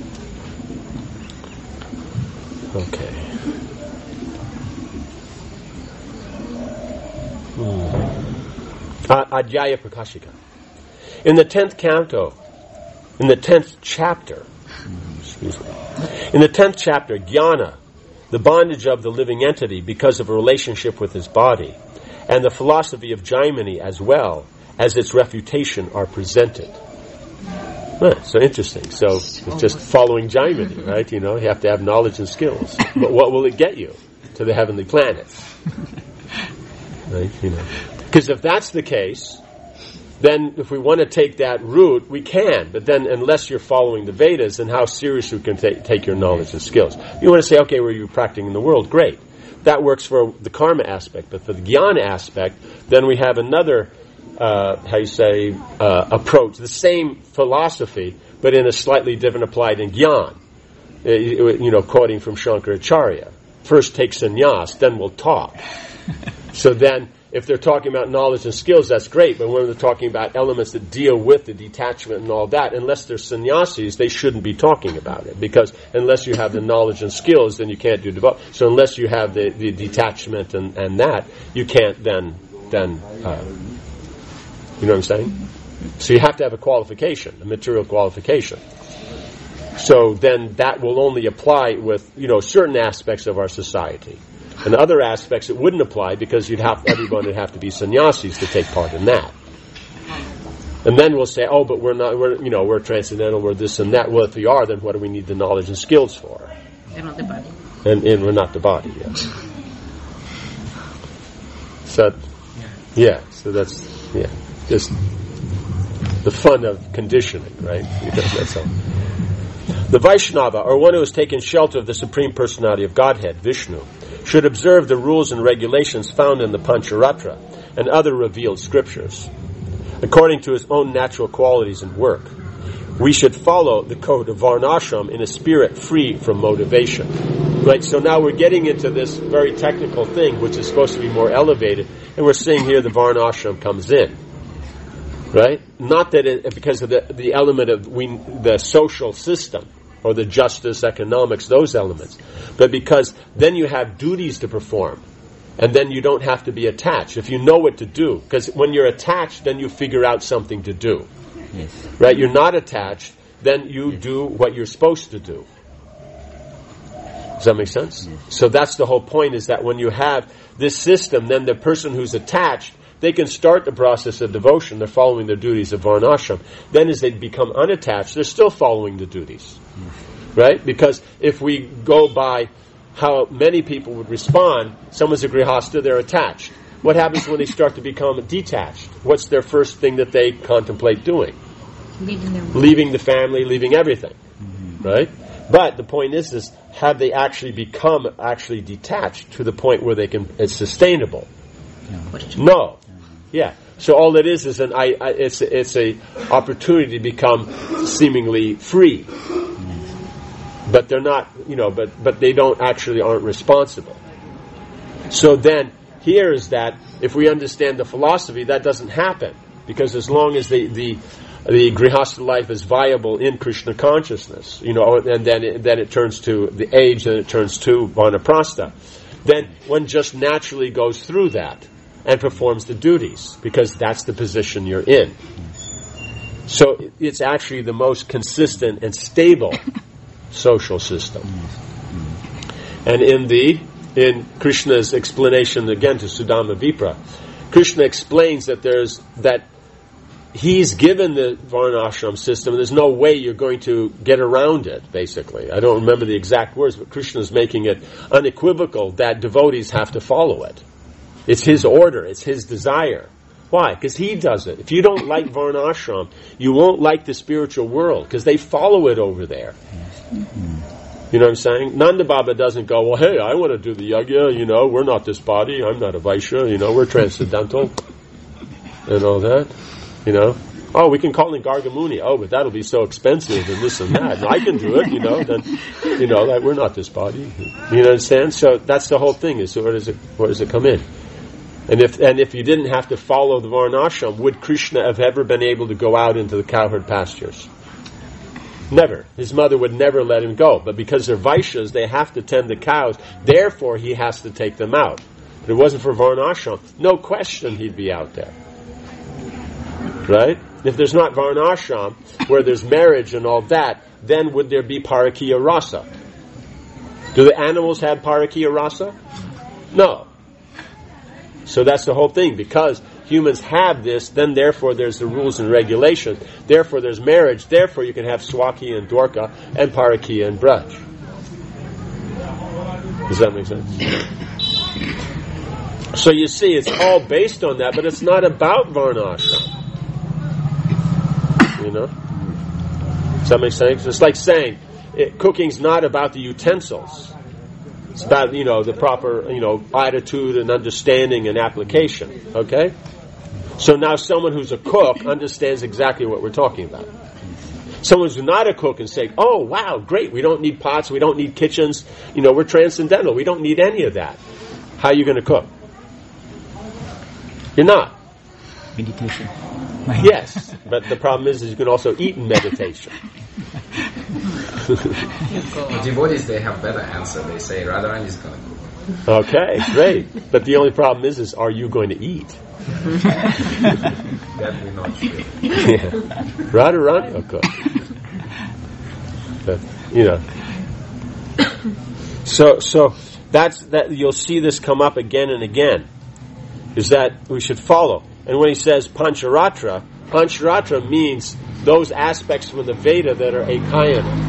Adhyaya Prakashika. In the 10th canto, in the 10th chapter, in the 10th chapter, Jnana, the bondage of the living entity because of a relationship with his body, and the philosophy of Jaimini as well as its refutation are presented. Right, so interesting. So it's just following Jaimini, right? You know, you have to have knowledge and skills. But what will it get you to the heavenly planets? Right? You know, because if that's the case, then if we want to take that route, we can. But then, unless you're following the Vedas, then how seriously can take your knowledge and skills? You want to say, okay, well, you're practicing in the world, great. That works for the karma aspect. But for the jnana aspect, then we have another approach, the same philosophy, but in a slightly different applied in Gyan. Quoting from Shankaracharya. First take sannyas, then we'll talk. So then, if they're talking about knowledge and skills, that's great, but when they're talking about elements that deal with the detachment and all that, unless they're sannyasis, they shouldn't be talking about it, because unless you have the knowledge and skills, then you can't do devotion. So unless you have the detachment and that, you can't then you know what I'm saying? So you have to have a qualification, a material qualification. So then that will only apply with, certain aspects of our society. And other aspects it wouldn't apply, because everyone would have to be sannyasis to take part in that. And then we'll say, oh, but we're transcendental, we're this and that. Well, if we are, then what do we need the knowledge and skills for? They're not the body. And we're not the body, yes. So, so that's, just the fun of conditioning, right? That's all. The Vaishnava, or one who has taken shelter of the Supreme Personality of Godhead, Vishnu, should observe the rules and regulations found in the Pancharatra and other revealed scriptures, according to his own natural qualities and work. We should follow the code of Varnashram in a spirit free from motivation. Right, so now we're getting into this very technical thing, which is supposed to be more elevated, and we're seeing here the Varnashram comes in. Right? Not that because of the element of the social system, or the justice, economics, those elements, but because then you have duties to perform, and then you don't have to be attached. If you know what to do, because when you're attached, then you figure out something to do. Yes. Right? You're not attached, then you do what you're supposed to do. Does that make sense? Yes. So that's the whole point, is that when you have this system, then the person who's attached, they can start the process of devotion. They're following the duties of Varnashram. Then as they become unattached, they're still following the duties. Right? Because if we go by how many people would respond, someone's a grihasta, they're attached. What happens when they start to become detached? What's their first thing that they contemplate doing? Leaving the family, leaving everything. Right? But the point is have they actually become detached to the point where it's sustainable? No. Yeah. So all it is it's a opportunity to become seemingly free. But they're not, but they aren't responsible. So then, here is that, if we understand the philosophy, that doesn't happen. Because as long as the grihastha life is viable in Krishna consciousness, and then it turns to the age, then it turns to vanaprastha, then one just naturally goes through that and performs the duties, because that's the position you're in. So it's actually the most consistent and stable social system. And in Krishna's explanation again to Sudama Vipra, Krishna explains that he's given the Varnashram system, and there's no way you're going to get around it, basically. I don't remember the exact words, but Krishna's making it unequivocal that devotees have to follow it. It's his order, it's his desire. Why? Because he does it. If you don't like Varnashram, you won't like the spiritual world, because they follow it over there. You know what I'm saying? Nanda Baba doesn't go, well, hey, I want to do the yajna, we're not this body, I'm not a Vaishya, we're transcendental, and all that, Oh, we can call in Gargamuni, but that'll be so expensive, and this and that. And I can do it, then, like we're not this body. You understand? So that's the whole thing, is where does it come in? And if you didn't have to follow the Varnashram, would Krishna have ever been able to go out into the cowherd pastures? Never. His mother would never let him go. But because they're Vaishyas, they have to tend the cows. Therefore, he has to take them out. If it wasn't for Varnashram, no question he'd be out there. Right? If there's not Varnashram, where there's marriage and all that, then would there be Parakiya Rasa? Do the animals have Parakiya Rasa? No. So that's the whole thing, because humans have this, then therefore there's the rules and regulations. Therefore there's marriage. Therefore you can have Swaki and Dwarka and Parakiya and Braj. Does that make sense? So you see, it's all based on that, but it's not about Varna Ashram. You know? Does that make sense? It's like saying cooking's not about the utensils. It's about, the proper, attitude and understanding and application. Okay? So now someone who's a cook understands exactly what we're talking about. Someone who's not a cook and say, oh, wow, great, we don't need pots, we don't need kitchens, we're transcendental, we don't need any of that. How are you going to cook? You're not. Meditation. Yes, but the problem is you can also eat in meditation. The devotees, they have better answer. They say Radharani is going to cook. Okay, great. But the only problem is are you going to eat? That we're not sure. Yeah. Radharani will cook. But, So that's that. You'll see this come up again and again. Is that we should follow. And when he says Pancharatra means those aspects from the Veda that are Ekayana.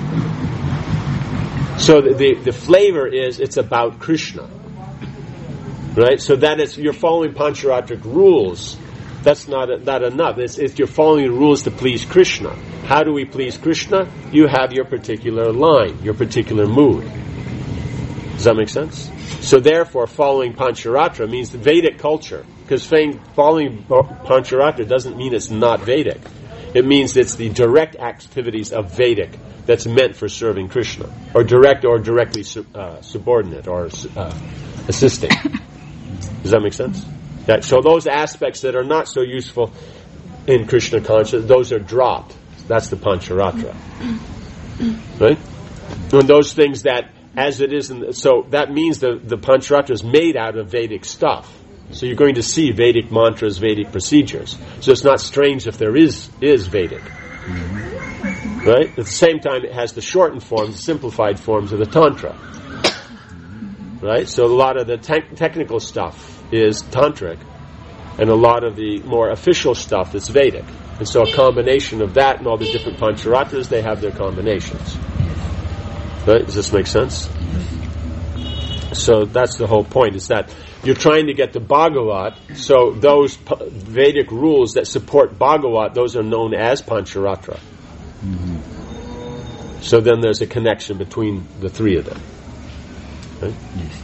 So the flavor is it's about Krishna. Right? So that is, you're following Pancharatric rules. That's not enough. It's you're following the rules to please Krishna. How do we please Krishna? You have your particular line, your particular mood. Does that make sense? So therefore, following Pancharatra means the Vedic culture. Because following Pancharatra doesn't mean it's not Vedic. It means it's the direct activities of Vedic that's meant for serving Krishna. Or direct or directly subordinate or assisting. Does that make sense? Yeah, so those aspects that are not so useful in Krishna consciousness, those are dropped. That's the Pancharatra. Right? And those things that, as it is, so that means the Pancharatra is made out of Vedic stuff. So you're going to see Vedic mantras, Vedic procedures. So it's not strange if there is Vedic. Right? At the same time, it has the shortened forms, simplified forms of the Tantra. Right? So a lot of the technical stuff is Tantric, and a lot of the more official stuff is Vedic. And so a combination of that and all the different Pancharatras, they have their combinations. Right? Does this make sense? So that's the whole point, is that you're trying to get the Bhagavat, so those Vedic rules that support Bhagavat, those are known as Pancharatra. So then there's a connection between the three of them. Right?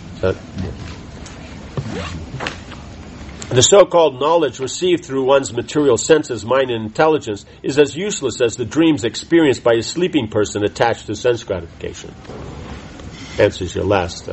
The so-called knowledge received through one's material senses, mind, and intelligence is as useless as the dreams experienced by a sleeping person attached to sense gratification. Answers your last.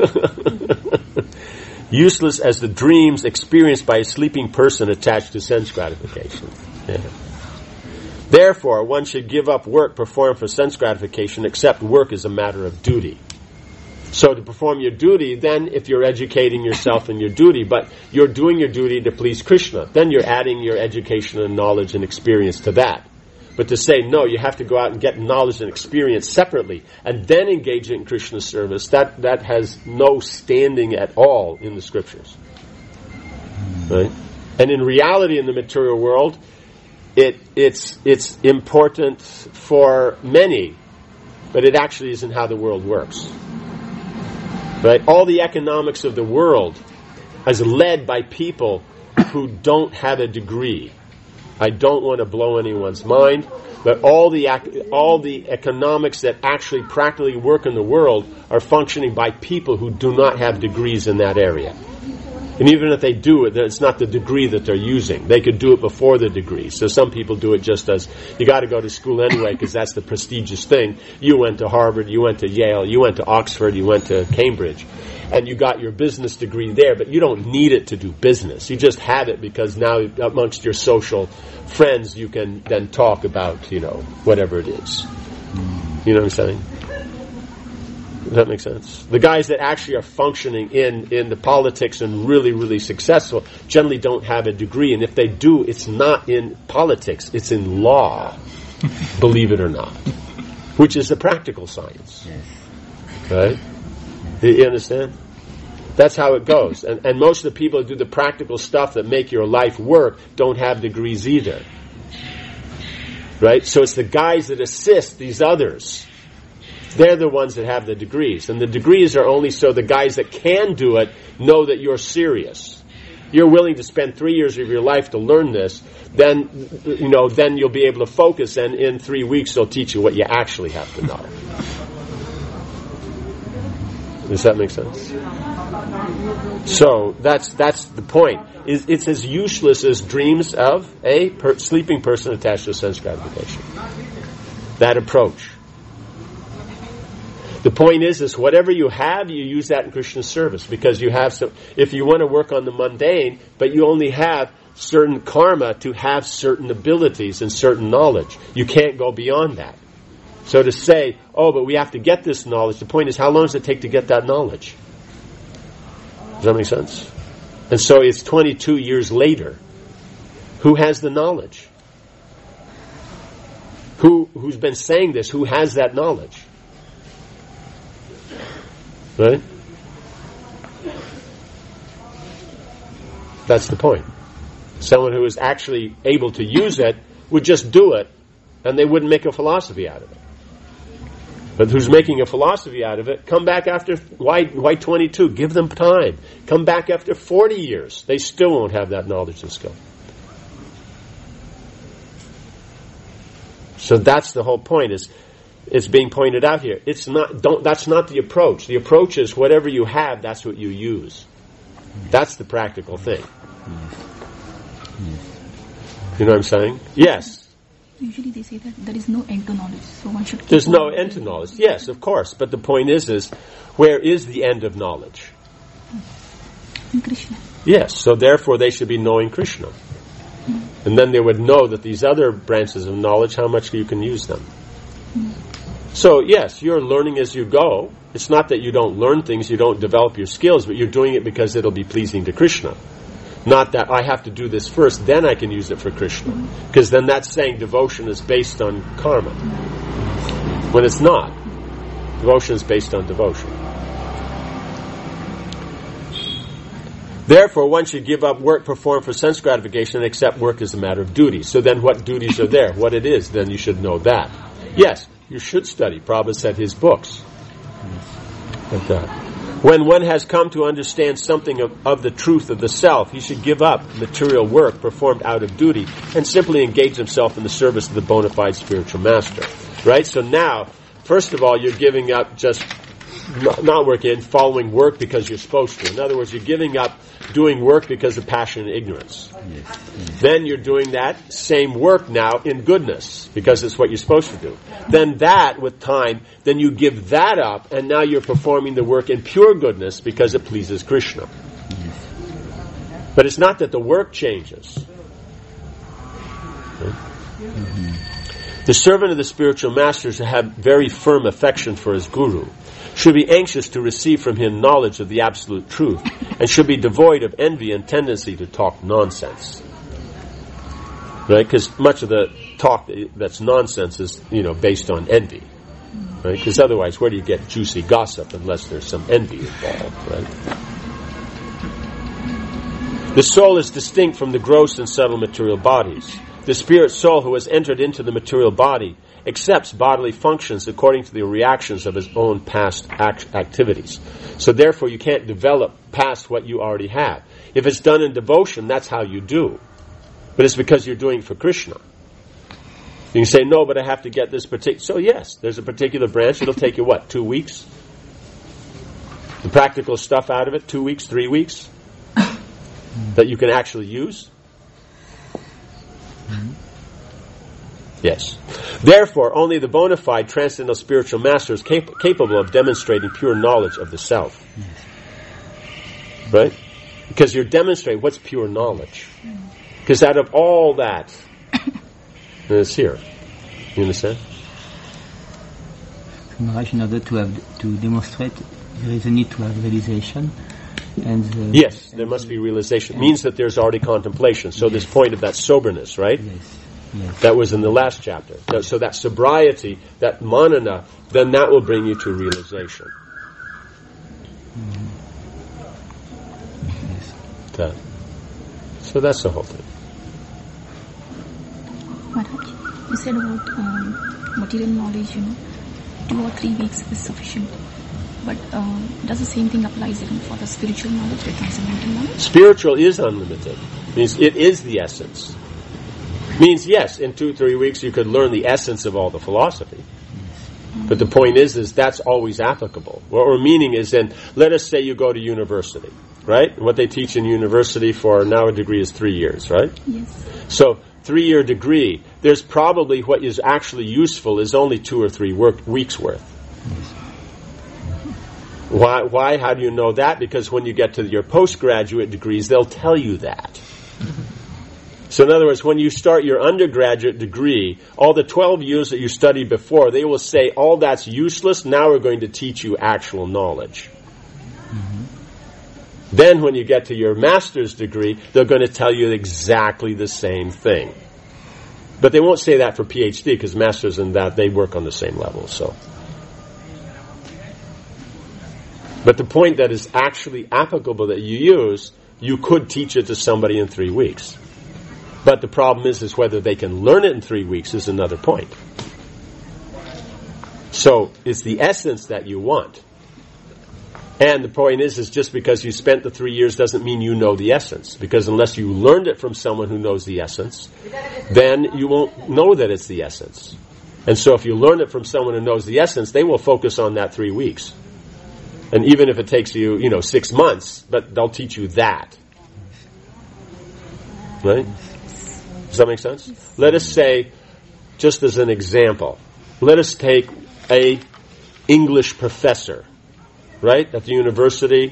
Useless as the dreams experienced by a sleeping person attached to sense gratification. Yeah. Therefore, one should give up work performed for sense gratification, except work is a matter of duty. So to perform your duty, then if you're educating yourself in your duty, but you're doing your duty to please Krishna, then you're adding your education and knowledge and experience to that. But to say, no, you have to go out and get knowledge and experience separately, and then engage in Krishna's service, that has no standing at all in the scriptures. Right? And in reality, in the material world, it's important for many, but it actually isn't how the world works. Right? All the economics of the world is led by people who don't have a degree. I don't want to blow anyone's mind, but all the economics that actually practically work in the world are functioning by people who do not have degrees in that area. And even if they do it, it's not the degree that they're using. They could do it before the degree. So some people do it just as, you got to go to school anyway because that's the prestigious thing. You went to Harvard, you went to Yale, you went to Oxford, you went to Cambridge. And you got your business degree there, but you don't need it to do business. You just have it because now amongst your social friends you can then talk about, whatever it is. You know what I'm saying? Does that make sense? The guys that actually are functioning in the politics and really, really successful generally don't have a degree. And if they do, it's not in politics. It's in law, believe it or not, which is a practical science. Right? Do you understand? That's how it goes. And most of the people who do the practical stuff that make your life work don't have degrees either. Right? So it's the guys that assist these others. They're the ones that have the degrees. And the degrees are only so the guys that can do it know that you're serious. You're willing to spend 3 years of your life to learn this, then you'll be able to focus, and in 3 weeks they'll teach you what you actually have to know. Does that make sense? So that's the point. It's as useless as dreams of a sleeping person attached to sense gratification. That approach. The point is whatever you have, you use that in Krishna service, because you have some. If you want to work on the mundane, but you only have certain karma to have certain abilities and certain knowledge, you can't go beyond that. So to say, but we have to get this knowledge, the point is, how long does it take to get that knowledge? Does that make sense? And so it's 22 years later. Who has the knowledge? Who's been saying this? Who has that knowledge? Right? That's the point. Someone who is actually able to use it would just do it, and they wouldn't make a philosophy out of it. But who's making a philosophy out of it, come back after, why 22? Give them time. Come back after 40 years. They still won't have that knowledge and skill. So that's the whole point, is it's being pointed out here. That's not the approach. The approach is whatever you have, that's what you use. That's the practical thing. You know what I'm saying? Yes. Usually they say that there is no end to knowledge, so one should... There's no end to knowledge. Yes, of course. But the point is where is the end of knowledge? In Krishna. Yes, so therefore they should be knowing Krishna. And then they would know that these other branches of knowledge, how much you can use them. So yes, you're learning as you go. It's not that you don't learn things, you don't develop your skills, but you're doing it because it'll be pleasing to Krishna. Not that I have to do this first, then I can use it for Krishna. Because then that's saying devotion is based on karma. When it's not. Devotion is based on devotion. Therefore, one should give up work performed for sense gratification and accept work as a matter of duty. So then what duties are there? What it is, then you should know that. Yes, you should study. Prabhupada said his books. Like that. When one has come to understand something of the truth of the self, he should give up material work performed out of duty and simply engage himself in the service of the bona fide spiritual master. Right? So now, first of all, you're giving up just not working, following work because you're supposed to. In other words, you're giving up doing work because of passion and ignorance. Yes. Then you're doing that same work now in goodness because it's what you're supposed to do. Then that, with time, then you give that up, and now you're performing the work in pure goodness because it pleases Krishna. Yes. But it's not that the work changes. Okay? Mm-hmm. The servant of the spiritual master should have very firm affection for his guru, should be anxious to receive from him knowledge of the absolute truth, and should be devoid of envy and tendency to talk nonsense. Right? Because much of the talk that's nonsense is, based on envy. Right? Because otherwise, where do you get juicy gossip unless there's some envy involved? Right? The soul is distinct from the gross and subtle material bodies. The spirit soul who has entered into the material body accepts bodily functions according to the reactions of his own past activities. So therefore you can't develop past what you already have. If it's done in devotion, that's how you do. But it's because you're doing it for Krishna. You can say, no, but I have to get this particular... So yes, there's a particular branch. It'll take you, 2 weeks? The practical stuff out of it, 2 weeks, 3 weeks? That you can actually use? Yes. Therefore, only the bona fide transcendental spiritual master is capable of demonstrating pure knowledge of the self. Right? Because you're demonstrating what's pure knowledge. Because out of all that, it's here. You understand? Maharaj, in order to demonstrate, there is a need to have realization. Yes, there must be realization. It means that there's already contemplation. So this point of that soberness, right? Yes. Yes. That was in the last chapter. So that sobriety, that manana, then that will bring you to realization. So that's the whole thing. Maharaj, you said about material knowledge, 2 or 3 weeks is sufficient. But does the same thing applies even for the spiritual knowledge, the transcendental knowledge? Spiritual is unlimited. Means it is the essence. Means, yes, in 2-3 weeks you could learn the essence of all the philosophy. But the point is that's always applicable. What we're meaning is then, let us say you go to university, right? What they teach in university for now a degree is 3 years, right? Yes. So, 3-year degree, there's probably what is actually useful is only 2 or 3 weeks worth. Why? How do you know that? Because when you get to your postgraduate degrees, they'll tell you that. So in other words, when you start your undergraduate degree, all the 12 years that you studied before, they will say, all that's useless, now we're going to teach you actual knowledge. Then when you get to your master's degree, they're going to tell you exactly the same thing. But they won't say that for PhD, because masters in that, they work on the same level, so. But the point that is actually applicable that you use, you could teach it to somebody in 3 weeks. But the problem is whether they can learn it in 3 weeks is another point. So it's the essence that you want. And the point is just because you spent the 3 years doesn't mean you know the essence. Because unless you learned it from someone who knows the essence, then you won't know that it's the essence. And so if you learn it from someone who knows the essence, they will focus on that 3 weeks. And even if it takes you, 6 months, but they'll teach you that. Right? Does that make sense? Let us say, just as an example, let us take a English professor, right, at the university,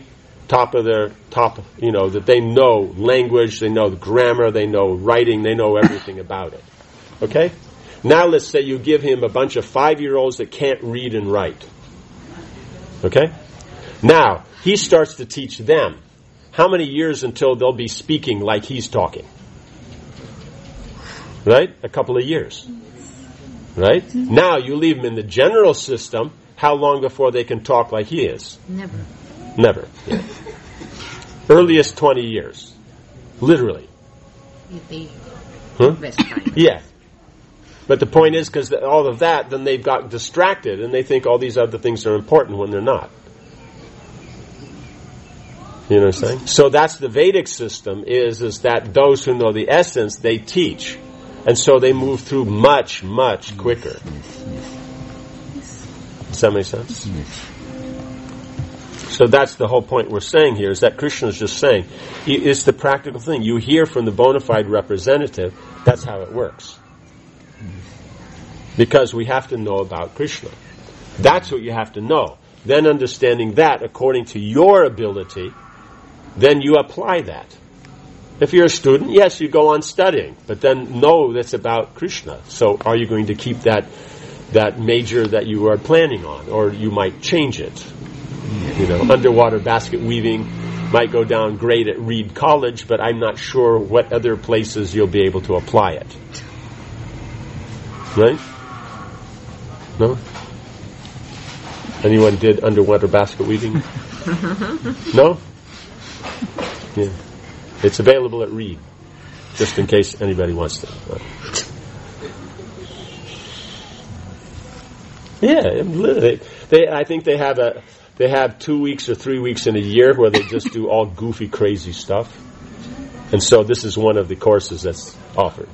that they know language, they know the grammar, they know writing, they know everything about it. Okay? Now let's say you give him a bunch of 5-year-olds that can't read and write. Okay? Now, he starts to teach them. How many years until they'll be speaking like he's talking? Right? A couple of years. Right? Now, you leave them in the general system, how long before they can talk like he is? Never. Yeah. Earliest 20 years. Literally. Yeah. But the point is, because all of that, then they've got distracted, and they think all these other things are important when they're not. You know what I'm saying? So that's the Vedic system, is that those who know the essence, they teach. And so they move through much, much quicker. Does that make sense? So that's the whole point we're saying here, is that Krishna is just saying, it's the practical thing. You hear from the bona fide representative, that's how it works. Because we have to know about Krishna. That's what you have to know. Then understanding that according to your ability, then you apply that. If you're a student, yes, you go on studying, but then know that's about Krishna. So are you going to keep that major that you are planning on, or you might change it? Underwater basket weaving might go down great at Reed College, but I'm not sure what other places you'll be able to apply it. Right? No? Anyone did underwater basket weaving? No? Yeah. It's available at Reed, just in case anybody wants to. Yeah, I think they have 2 weeks or 3 weeks in a year where they just do all goofy, crazy stuff. And so this is one of the courses that's offered.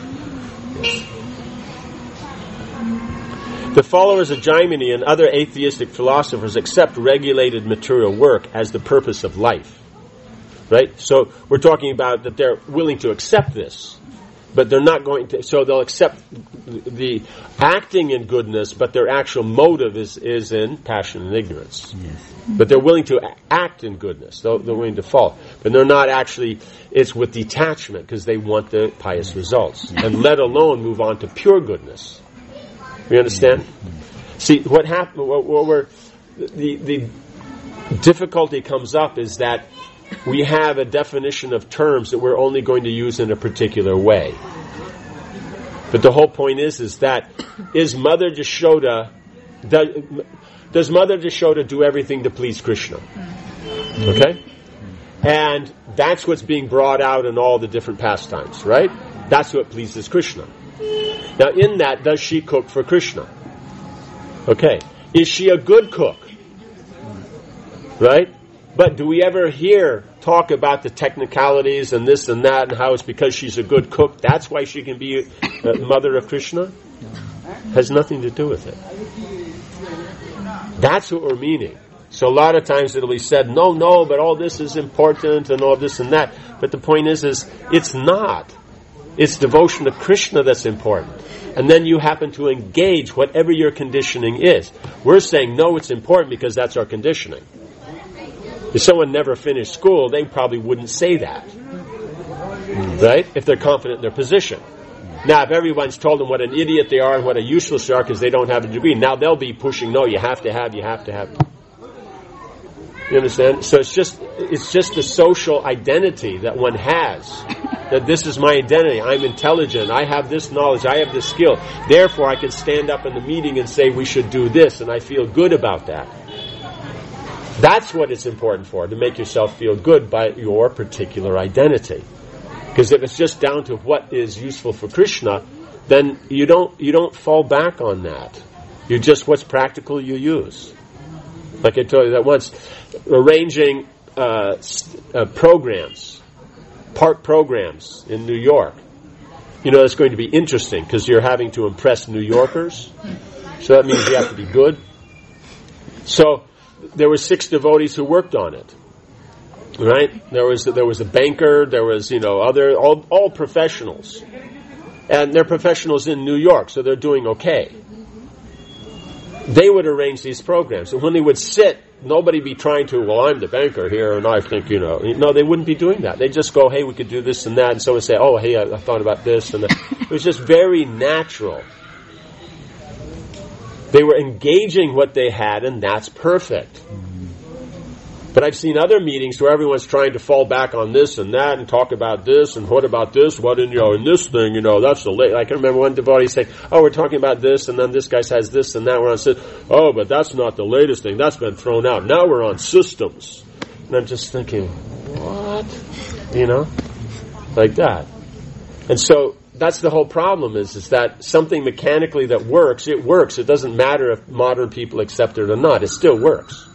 The followers of Jaimini and other atheistic philosophers accept regulated material work as the purpose of life. Right? So we're talking about that they're willing to accept this, but they're not going to, so they'll accept the acting in goodness, but their actual motive is in passion and ignorance. Yes. But they're willing to act in goodness. They're willing to fall. But they're not actually, it's with detachment, because they want the pious results. And let alone move on to pure goodness. You understand? See, what happened, the difficulty comes up is that we have a definition of terms that we're only going to use in a particular way. But the whole point is that is Mother Yashoda, does Mother Yashoda do everything to please Krishna? Okay? And that's what's being brought out in all the different pastimes, right? That's what pleases Krishna. Now, in that, does she cook for Krishna? Okay. Is she a good cook? Right? But do we ever hear talk about the technicalities and this and that and how it's because she's a good cook, that's why she can be a mother of Krishna? Has nothing to do with it. That's what we're meaning. So a lot of times it'll be said, no, but all this is important and all this and that. But the point is it's not. It's devotion to Krishna that's important. And then you happen to engage whatever your conditioning is. We're saying, no, it's important because that's our conditioning. If someone never finished school, they probably wouldn't say that. Right? If they're confident in their position. Now, if everyone's told them what an idiot they are and what a useless they are because they don't have a degree, now they'll be pushing, no, you have to have. You understand? So it's just the social identity that one has. That this is my identity. I'm intelligent. I have this knowledge. I have this skill. Therefore, I can stand up in the meeting and say we should do this, and I feel good about that. That's what it's important for, to make yourself feel good by your particular identity. Because if it's just down to what is useful for Krishna, then you don't fall back on that. You just, what's practical, you use. Like I told you that once, arranging programs, park programs in New York. You know, it's going to be interesting because you're having to impress New Yorkers. So that means you have to be good. So there were 6 devotees who worked on it. Right? There was a banker, there was, all professionals. And they're professionals in New York, so they're doing okay. They would arrange these programs. And when they would sit, nobody be trying to, well, I'm the banker here, and I think, No, they wouldn't be doing that. They'd just go, hey, we could do this and that. And someone would say, oh, hey, I thought about this and that. It was just very natural. They were engaging what they had, and that's perfect. But I've seen other meetings where everyone's trying to fall back on this and that and talk about this and what about this, what in this thing, that's the late. I can remember one devotee saying, oh, we're talking about this and then this guy says this and that. We're on oh, but that's not the latest thing. That's been thrown out. Now we're on systems. And I'm just thinking, what? Like that. And so that's the whole problem is that something mechanically that works, it works. It doesn't matter if modern people accept it or not. It still works.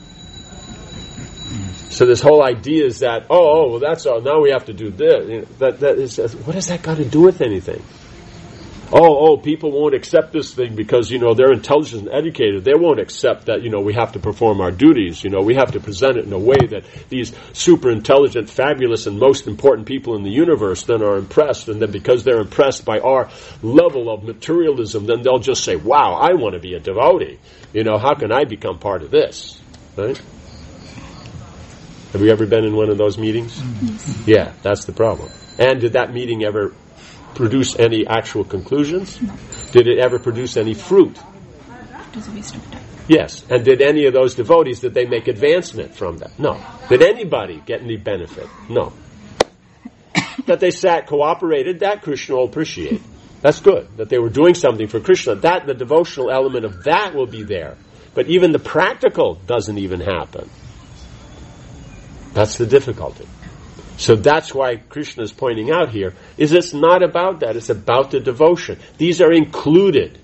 So this whole idea is that, well, that's all. Now we have to do this. That is, what has that got to do with anything? People won't accept this thing because, they're intelligent and educated. They won't accept that, we have to perform our duties. We have to present it in a way that these super intelligent, fabulous, and most important people in the universe then are impressed. And then because they're impressed by our level of materialism, then they'll just say, wow, I want to be a devotee. How can I become part of this? Right? Have you ever been in one of those meetings? Yes. Yeah, that's the problem. And did that meeting ever produce any actual conclusions? No. Did it ever produce any fruit? It was a waste of time. Yes. And did any of those devotees, did they make advancement from that? No. Did anybody get any benefit? No. That they sat, cooperated, that Krishna will appreciate. That's good. That they were doing something for Krishna. That, the devotional element of that will be there. But even the practical doesn't even happen. That's the difficulty. So that's why Krishna is pointing out here, is it's not about that, it's about the devotion. These are included.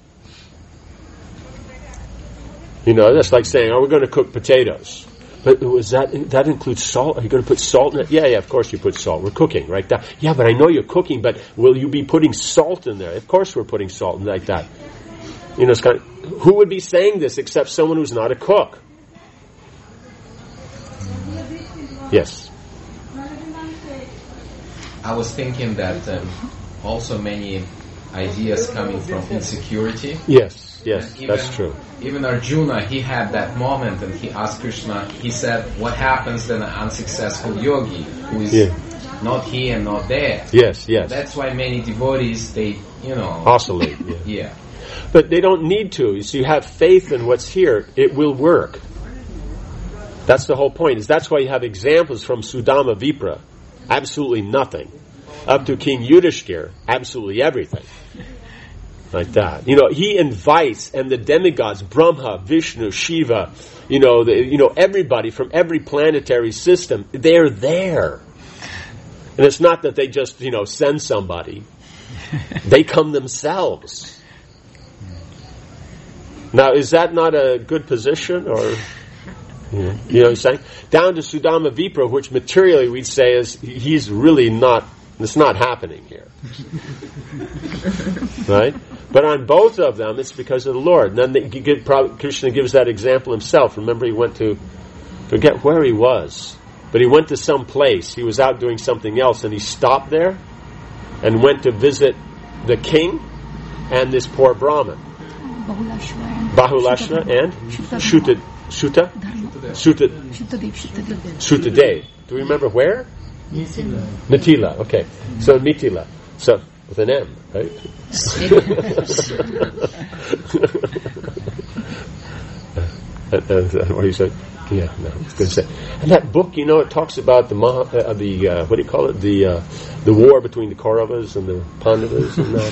That's like saying, we're going to cook potatoes. But that includes salt? Are you going to put salt in it? Yeah, of course you put salt. We're cooking, right? Yeah, but I know you're cooking, but will you be putting salt in there? Of course we're putting salt in like that. It's kind of, who would be saying this except someone who's not a cook? Yes. I was thinking that also many ideas coming from insecurity. Yes, that's true. Even Arjuna, he had that moment and he asked Krishna, he said, what happens then an unsuccessful yogi who is not here and not there? Yes. That's why many devotees, they, oscillate. Yeah. But they don't need to. So you have faith in what's here, it will work. That's the whole point. That's why you have examples from Sudama Vipra, absolutely nothing, up to King Yudhishthira, absolutely everything. Like that. He invites, and the demigods, Brahma, Vishnu, Shiva, everybody from every planetary system, they're there. And it's not that they just, send somebody. They come themselves. Now, is that not a good position? Or, you know what I'm saying? Down to Sudama Vipra, which materially we'd say is, he's really not, it's not happening here. Right? But on both of them, it's because of the Lord. And then Krishna gives that example himself. Remember, he went to, forget where he was, but he went to some place. He was out doing something else, and he stopped there and went to visit the king and this poor Brahmin. Bahulashva and Shutadev. Do we remember where? Mithila. Okay. So Mithila. So with an M, right? What do you say? Yeah, no, I was going to say. And that book, it talks about the what do you call it? The war between the Kauravas and the Pandavas and that.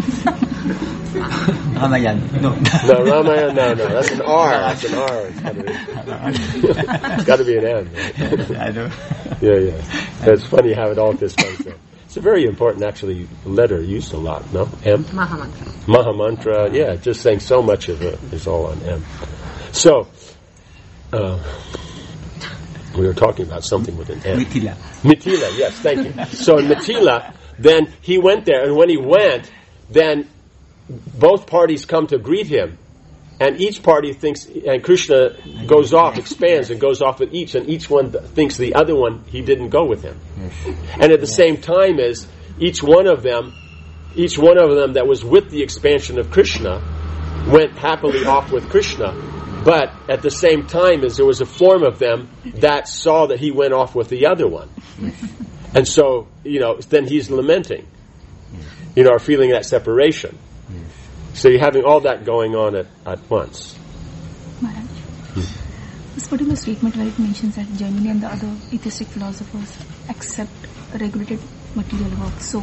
Ramayana. No, Ramayana. No. That's an R. That's an R. It's got to be an M. Right? I know. Yeah. It's funny how it all just comes there. It's a very important, actually, letter used a lot. No, M. Mahamantra. Yeah, just saying so much of it is all on M. So. We were talking about something with an M. Mithila, yes, thank you. So in Mithila, then he went there, and when he went, then both parties come to greet him, and each party thinks, and Krishna goes off, expands, and goes off with each, and each one thinks the other one, he didn't go with him. And at the same time as each one of them that was with the expansion of Krishna went happily off with Krishna. But at the same time as there was a form of them that saw that he went off with the other one. And so, then he's lamenting, or feeling that separation. So you're having all that going on at once. Maharaj, this particular statement where it mentions that Jaimini and the other atheistic philosophers accept regulated material work. So,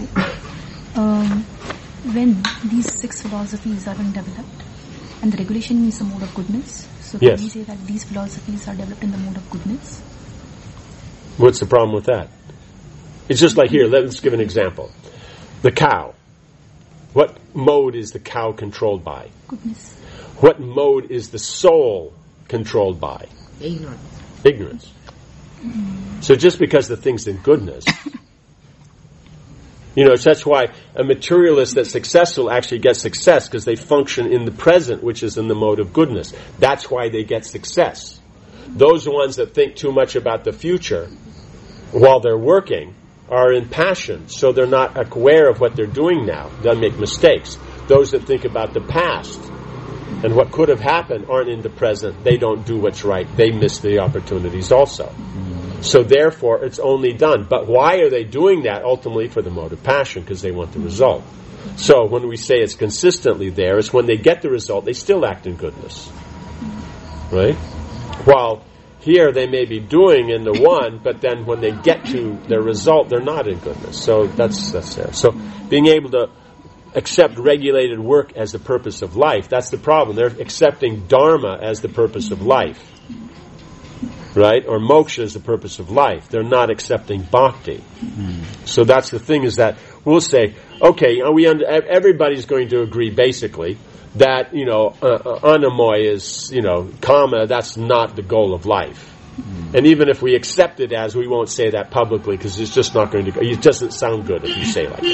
when these 6 philosophies are being developed, and the regulation means a mode of goodness. So can we say that these philosophies are developed in the mode of goodness? What's the problem with that? It's just like here, let's give an example. The cow. What mode is the cow controlled by? Goodness. What mode is the soul controlled by? Ignorance. So just because the thing's in goodness... that's why a materialist that's successful actually gets success, because they function in the present, which is in the mode of goodness. That's why they get success. Those ones that think too much about the future while they're working are in passion, so they're not aware of what they're doing now. They'll make mistakes. Those that think about the past and what could have happened aren't in the present. They don't do what's right. They miss the opportunities also. So therefore, it's only done. But why are they doing that? Ultimately for the mode of passion, because they want the result. So when we say it's consistently there, it's when they get the result, they still act in goodness. Right? While here they may be doing in the one, but then when they get to their result, they're not in goodness. So that's there. So being able to accept regulated work as the purpose of life, that's the problem. They're accepting dharma as the purpose of life. Right? Or moksha is the purpose of life. They're not accepting bhakti. So that's the thing, is that we'll say, okay, everybody's going to agree basically that, anamoy is, kama, that's not the goal of life. And even if we accept it as, we won't say that publicly, because it's just not going to, it doesn't sound good if you say it like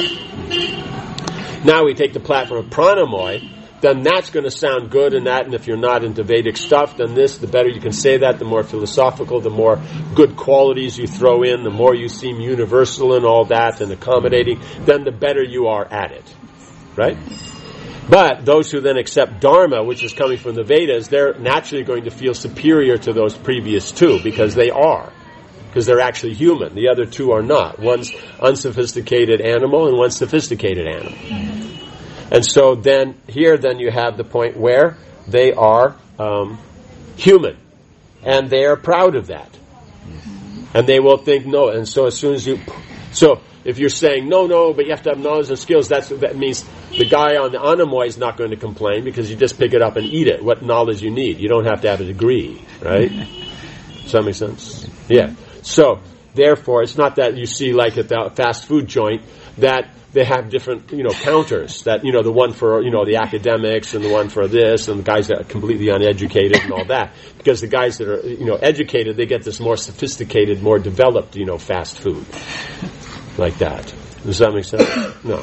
that. Now we take the platform of pranamoy, then that's going to sound good in that, and if you're not into Vedic stuff, then the better you can say that, the more philosophical, the more good qualities you throw in, the more you seem universal and all that, and accommodating, then the better you are at it. Right? But those who then accept Dharma, which is coming from the Vedas, they're naturally going to feel superior to those previous two, because they are. Because they're actually human. The other two are not. One's unsophisticated animal, and one's sophisticated animal. And so then you have the point where they are human, and they are proud of that, and they will think no. And so as soon as if you're saying, no, but you have to have knowledge and skills, that means the guy on the Anamoy is not going to complain because you just pick it up and eat it. What knowledge you need? You don't have to have a degree, right? Does that make sense? Yeah. So, therefore, it's not that you see like at the fast food joint that they have different, counters. That, the one for, the academics and the one for this and the guys that are completely uneducated and all that. Because the guys that are, educated, they get this more sophisticated, more developed, fast food. Like that. Does that make sense? No.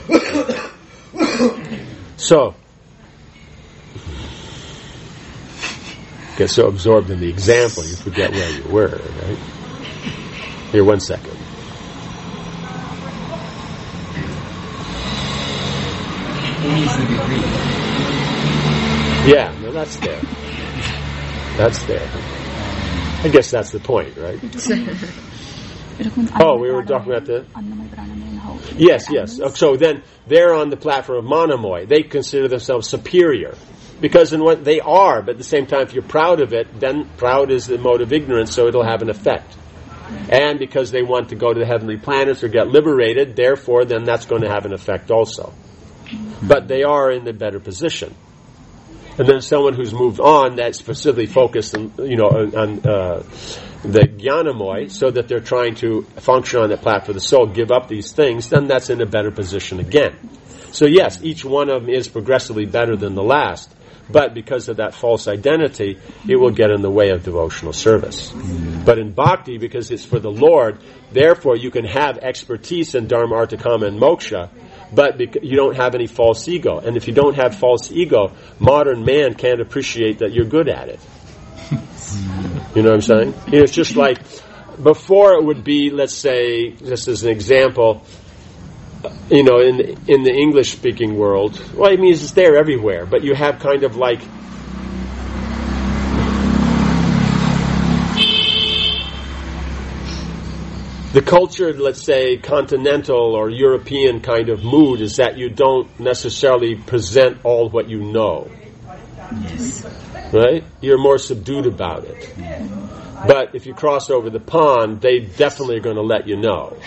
So, get so absorbed in the example you forget where you were, right? Here, 1 second. Yeah, no, that's there. That's there. I guess that's the point, right? Oh, we were talking about the... Yes. So then, they're on the platform of Monomoy. They consider themselves superior. Because in what they are, but at the same time, if you're proud of it, then proud is the mode of ignorance, so it'll have an effect. And because they want to go to the heavenly planets or get liberated, therefore, then that's going to have an effect also. But they are in the better position. And then someone who's moved on, that's specifically focused on, on the Jnanamoy, so that they're trying to function on the platform of the soul, give up these things, then that's in a better position again. So yes, each one of them is progressively better than the last, but because of that false identity, it will get in the way of devotional service. But in bhakti, because it's for the Lord, therefore you can have expertise in Dharma, Artha, Kama, and Moksha, but you don't have any false ego. And if you don't have false ego, modern man can't appreciate that you're good at it. You know what I'm saying? It's just like, before it would be, let's say, just as an example, in the English-speaking world, well, it means it's there everywhere, but you have kind of like, the culture, let's say, continental or European kind of mood is that you don't necessarily present all what you know. Yes. Right? You're more subdued about it. But if you cross over the pond, they definitely are going to let you know.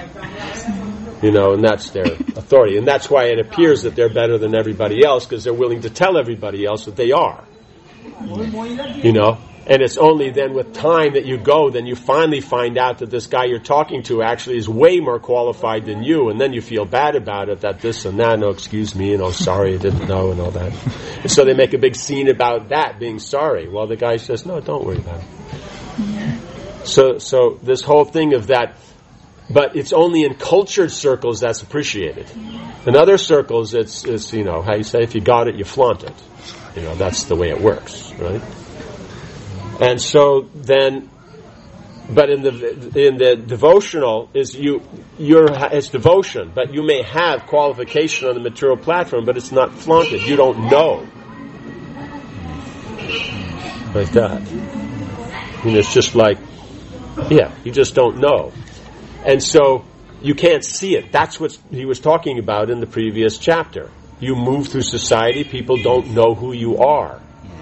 And that's their authority. And that's why it appears that they're better than everybody else, because they're willing to tell everybody else that they are. And it's only then with time that you go, then you finally find out that this guy you're talking to actually is way more qualified than you, and then you feel bad about it, that this and that, no, excuse me, sorry, I didn't know, and all that. And so they make a big scene about that, being sorry. Well, the guy says, no, don't worry about it. So this whole thing of that, but it's only in cultured circles that's appreciated. In other circles, it's how you say, if you got it, you flaunt it. That's the way it works, right? And so then, but in the devotional it's devotion, but you may have qualification on the material platform, but it's not flaunted. You don't know. Like that. It's just like, you just don't know. And so you can't see it. That's what he was talking about in the previous chapter. You move through society, people don't know who you are.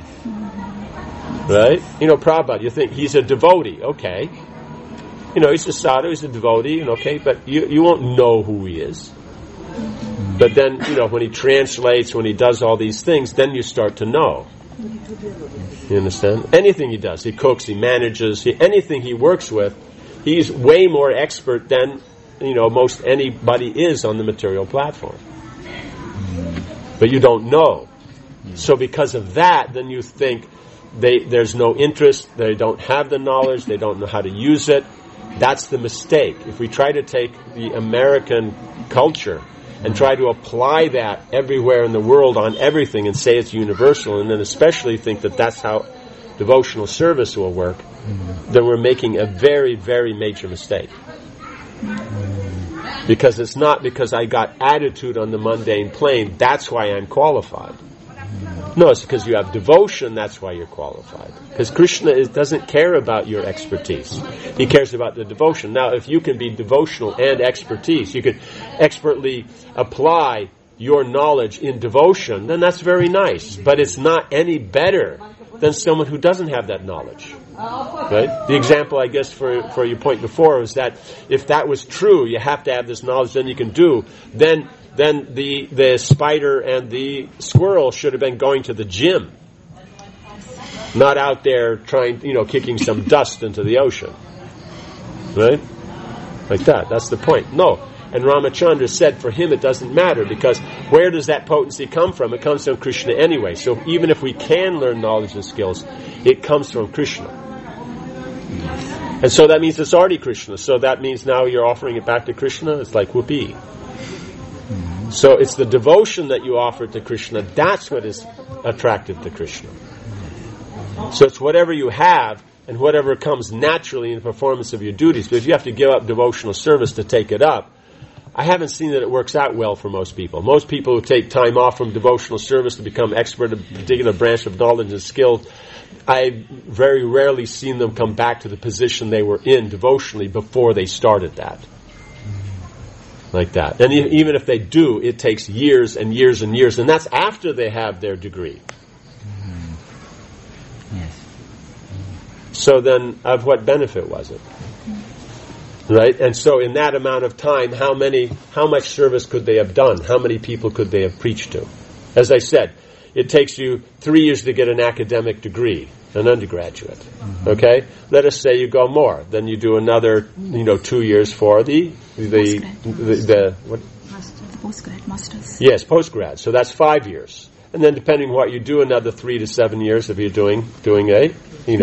Right? Prabhupada, you think he's a devotee, okay. He's a sadhu, he's a devotee, okay, but you won't know who he is. But then, when he translates, when he does all these things, then you start to know. You understand? Anything he does, he cooks, he manages, anything he works with, he's way more expert than, most anybody is on the material platform. But you don't know. So because of that, then you think, there's no interest, they don't have the knowledge, they don't know how to use it. That's the mistake. If we try to take the American culture and try to apply that everywhere in the world on everything and say it's universal, and then especially think that that's how devotional service will work, then we're making a very, very major mistake. Because it's not because I got attitude on the mundane plane, that's why I'm qualified. No, it's because you have devotion, that's why you're qualified. Because Krishna doesn't care about your expertise. He cares about the devotion. Now, if you can be devotional and expertise, you can expertly apply your knowledge in devotion, then that's very nice. But it's not any better than someone who doesn't have that knowledge. Right? The example, I guess, for your point before was that if that was true, you have to have this knowledge, then you can do. Then the spider and the squirrel should have been going to the gym, not out there trying, kicking some dust into the ocean. Right? Like that. That's the point. No. And Ramachandra said for him it doesn't matter, because where does that potency come from? It comes from Krishna anyway. So even if we can learn knowledge and skills, it comes from Krishna. And so that means it's already Krishna. So that means now you're offering it back to Krishna. It's like whoopee. So it's the devotion that you offer to Krishna. That's what is attractive to Krishna. So it's whatever you have and whatever comes naturally in the performance of your duties. But if you have to give up devotional service to take it up, I haven't seen that it works out well for most people. Most people who take time off from devotional service to become expert in a particular branch of knowledge and skill, I've very rarely seen them come back to the position they were in devotionally before they started that. Like that. And even if they do, it takes years and years and years. And that's after they have their degree. Yes. So then, of what benefit was it? Right? And so in that amount of time, how much service could they have done? How many people could they have preached to? As I said, it takes you 3 years to get an academic degree, an undergraduate. Mm-hmm. Okay? Let us say you go more. Then you do another, 2 years for the what? Postgrad, masters. Yes, postgrad. So that's 5 years. And then depending on what you do, another 3 to 7 years if you're doing a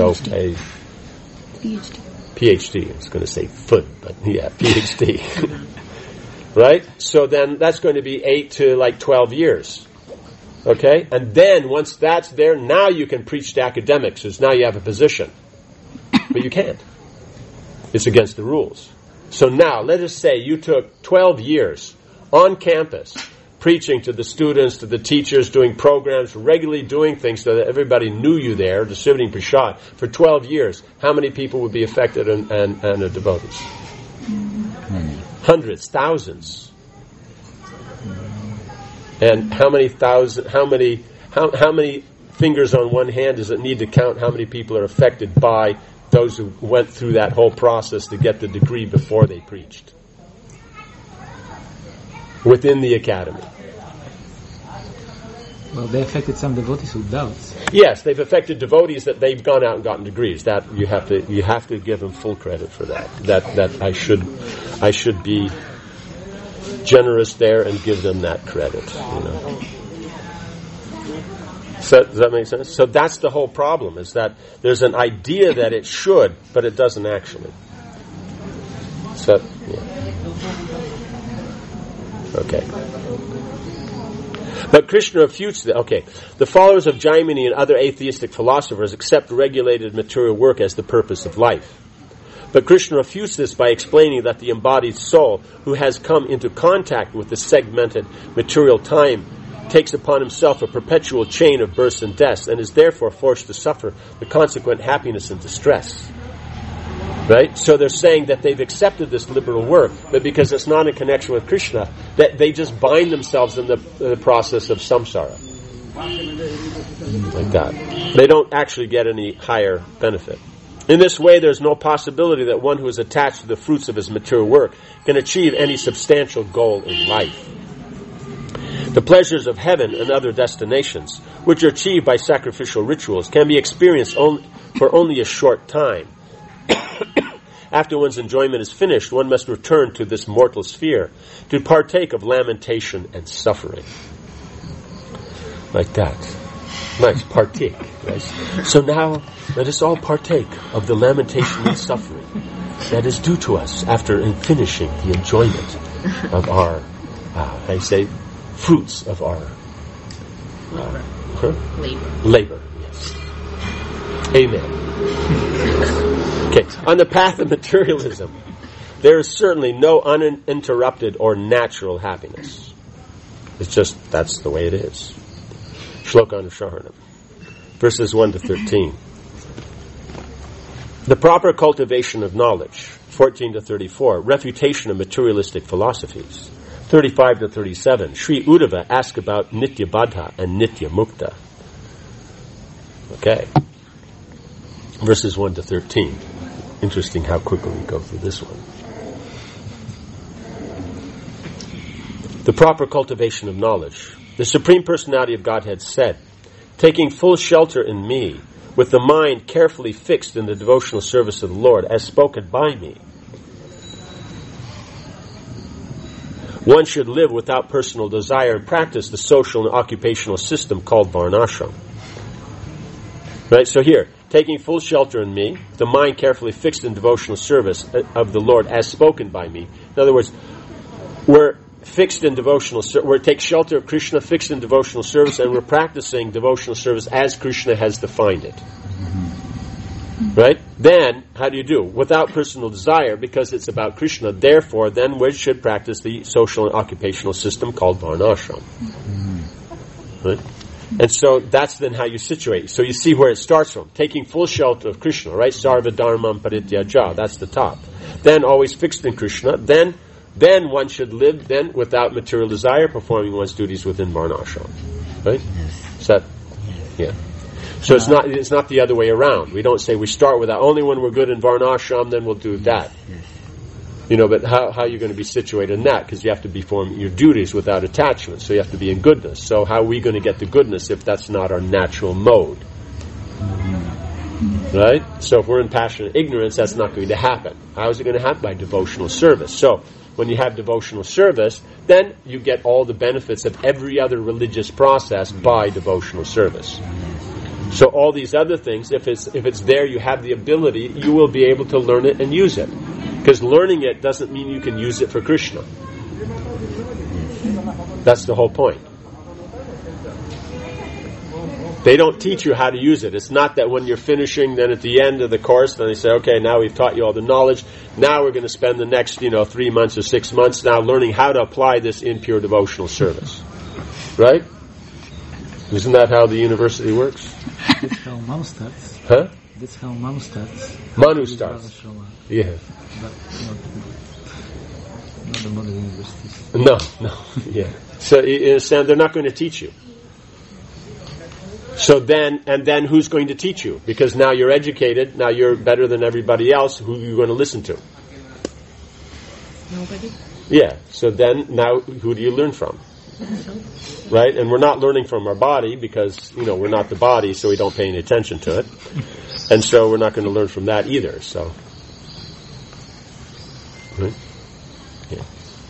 PhD. I was going to say foot, but yeah, PhD. Right? So then that's going to be 8 to 12 years. Okay? And then once that's there, now you can preach to academics, because now you have a position. But you can't. It's against the rules. So now, let us say you took 12 years on campus preaching to the students, to the teachers, doing programs, regularly doing things so that everybody knew you there, distributing prashad for 12 years. How many people would be affected and are devotees? Hundreds, thousands. And how many fingers on one hand does it need to count how many people are affected by those who went through that whole process to get the degree before they preached? Within the academy. Well, they affected some devotees with doubts. Yes, they've affected devotees that they've gone out and gotten degrees. That you have to give them full credit for that. That I should be generous there and give them that credit. So, does that make sense? So that's the whole problem, is that there's an idea that it should, but it doesn't actually. So, yeah. Okay. But Krishna refutes that. Okay. The followers of Jaimini and other atheistic philosophers accept regulated material work as the purpose of life. But Krishna refutes this by explaining that the embodied soul, who has come into contact with the segmented material time, takes upon himself a perpetual chain of births and deaths, and is therefore forced to suffer the consequent happiness and distress. Right? So they're saying that they've accepted this liberal work, but because it's not in connection with Krishna, that they just bind themselves in the process of samsara. Like that. They don't actually get any higher benefit. In this way, there's no possibility that one who is attached to the fruits of his material work can achieve any substantial goal in life. The pleasures of heaven and other destinations, which are achieved by sacrificial rituals, can be experienced for only a short time. After one's enjoyment is finished, one must return to this mortal sphere to partake of lamentation and suffering. Like that. Nice, partake. Right? So now, let us all partake of the lamentation and suffering that is due to us after finishing the enjoyment of our, fruits of our labor. Yes. Amen. Okay, on the path of materialism, there is certainly no uninterrupted or natural happiness. It's just, that's the way it is. Shloka Anusharanam, verses 1 to 13. The proper cultivation of knowledge, 14 to 34. Refutation of materialistic philosophies, 35 to 37. Sri Uddhava asks about Nitya Baddha and Nitya Mukta. Okay. verses 1 to 13. Interesting how quickly we go through this one. The proper cultivation of knowledge. The Supreme Personality of Godhead said, taking full shelter in me, with the mind carefully fixed in the devotional service of the Lord, as spoken by me. One should live without personal desire and practice the social and occupational system called Varnashram. Right, so here, taking full shelter in me, the mind carefully fixed in devotional service of the Lord as spoken by me. In other words, we're fixed in devotional we take shelter of Krishna, fixed in devotional service, and we're practicing devotional service as Krishna has defined it. Right? Then, how do you do? Without personal desire, because it's about Krishna. Therefore, then we should practice the social and occupational system called Varnashram. Right? And so that's then how you situate. So you see where it starts from. Taking full shelter of Krishna, right? Sarva dharmam parityaja. That's the top. Then always fixed in Krishna. Then one should live then without material desire, performing one's duties within Varnashram. Right? Is that? Yeah. So it's not the other way around. We don't say we start with that. Only when we're good in Varnashram, then we'll do that. But how are you going to be situated in that? Because you have to perform your duties without attachment. So you have to be in goodness. So how are we going to get to goodness if that's not our natural mode? Right? So if we're in passionate ignorance, that's not going to happen. How is it going to happen? By devotional service. So when you have devotional service, then you get all the benefits of every other religious process by devotional service. So all these other things, if it's there, you have the ability, you will be able to learn it and use it. Because learning it doesn't mean you can use it for Krishna. That's the whole point. They don't teach you how to use it. It's not that when you're finishing, then at the end of the course, then they say, okay, now we've taught you all the knowledge. Now we're going to spend the next, 3 months or 6 months now learning how to apply this in pure devotional service. Right? Isn't that how the university works? That's how Manu starts. Huh? That's how Manu starts. Manu starts. Yeah. But not the modern universities. No. Yeah. So you understand, they're not going to teach you. So then who's going to teach you? Because now you're educated, now you're better than everybody else, who are you going to listen to? Nobody. Yeah. So then, now who do you learn from? Right? And we're not learning from our body because, we're not the body, so we don't pay any attention to it. And so we're not going to learn from that either, so. Right? Yeah.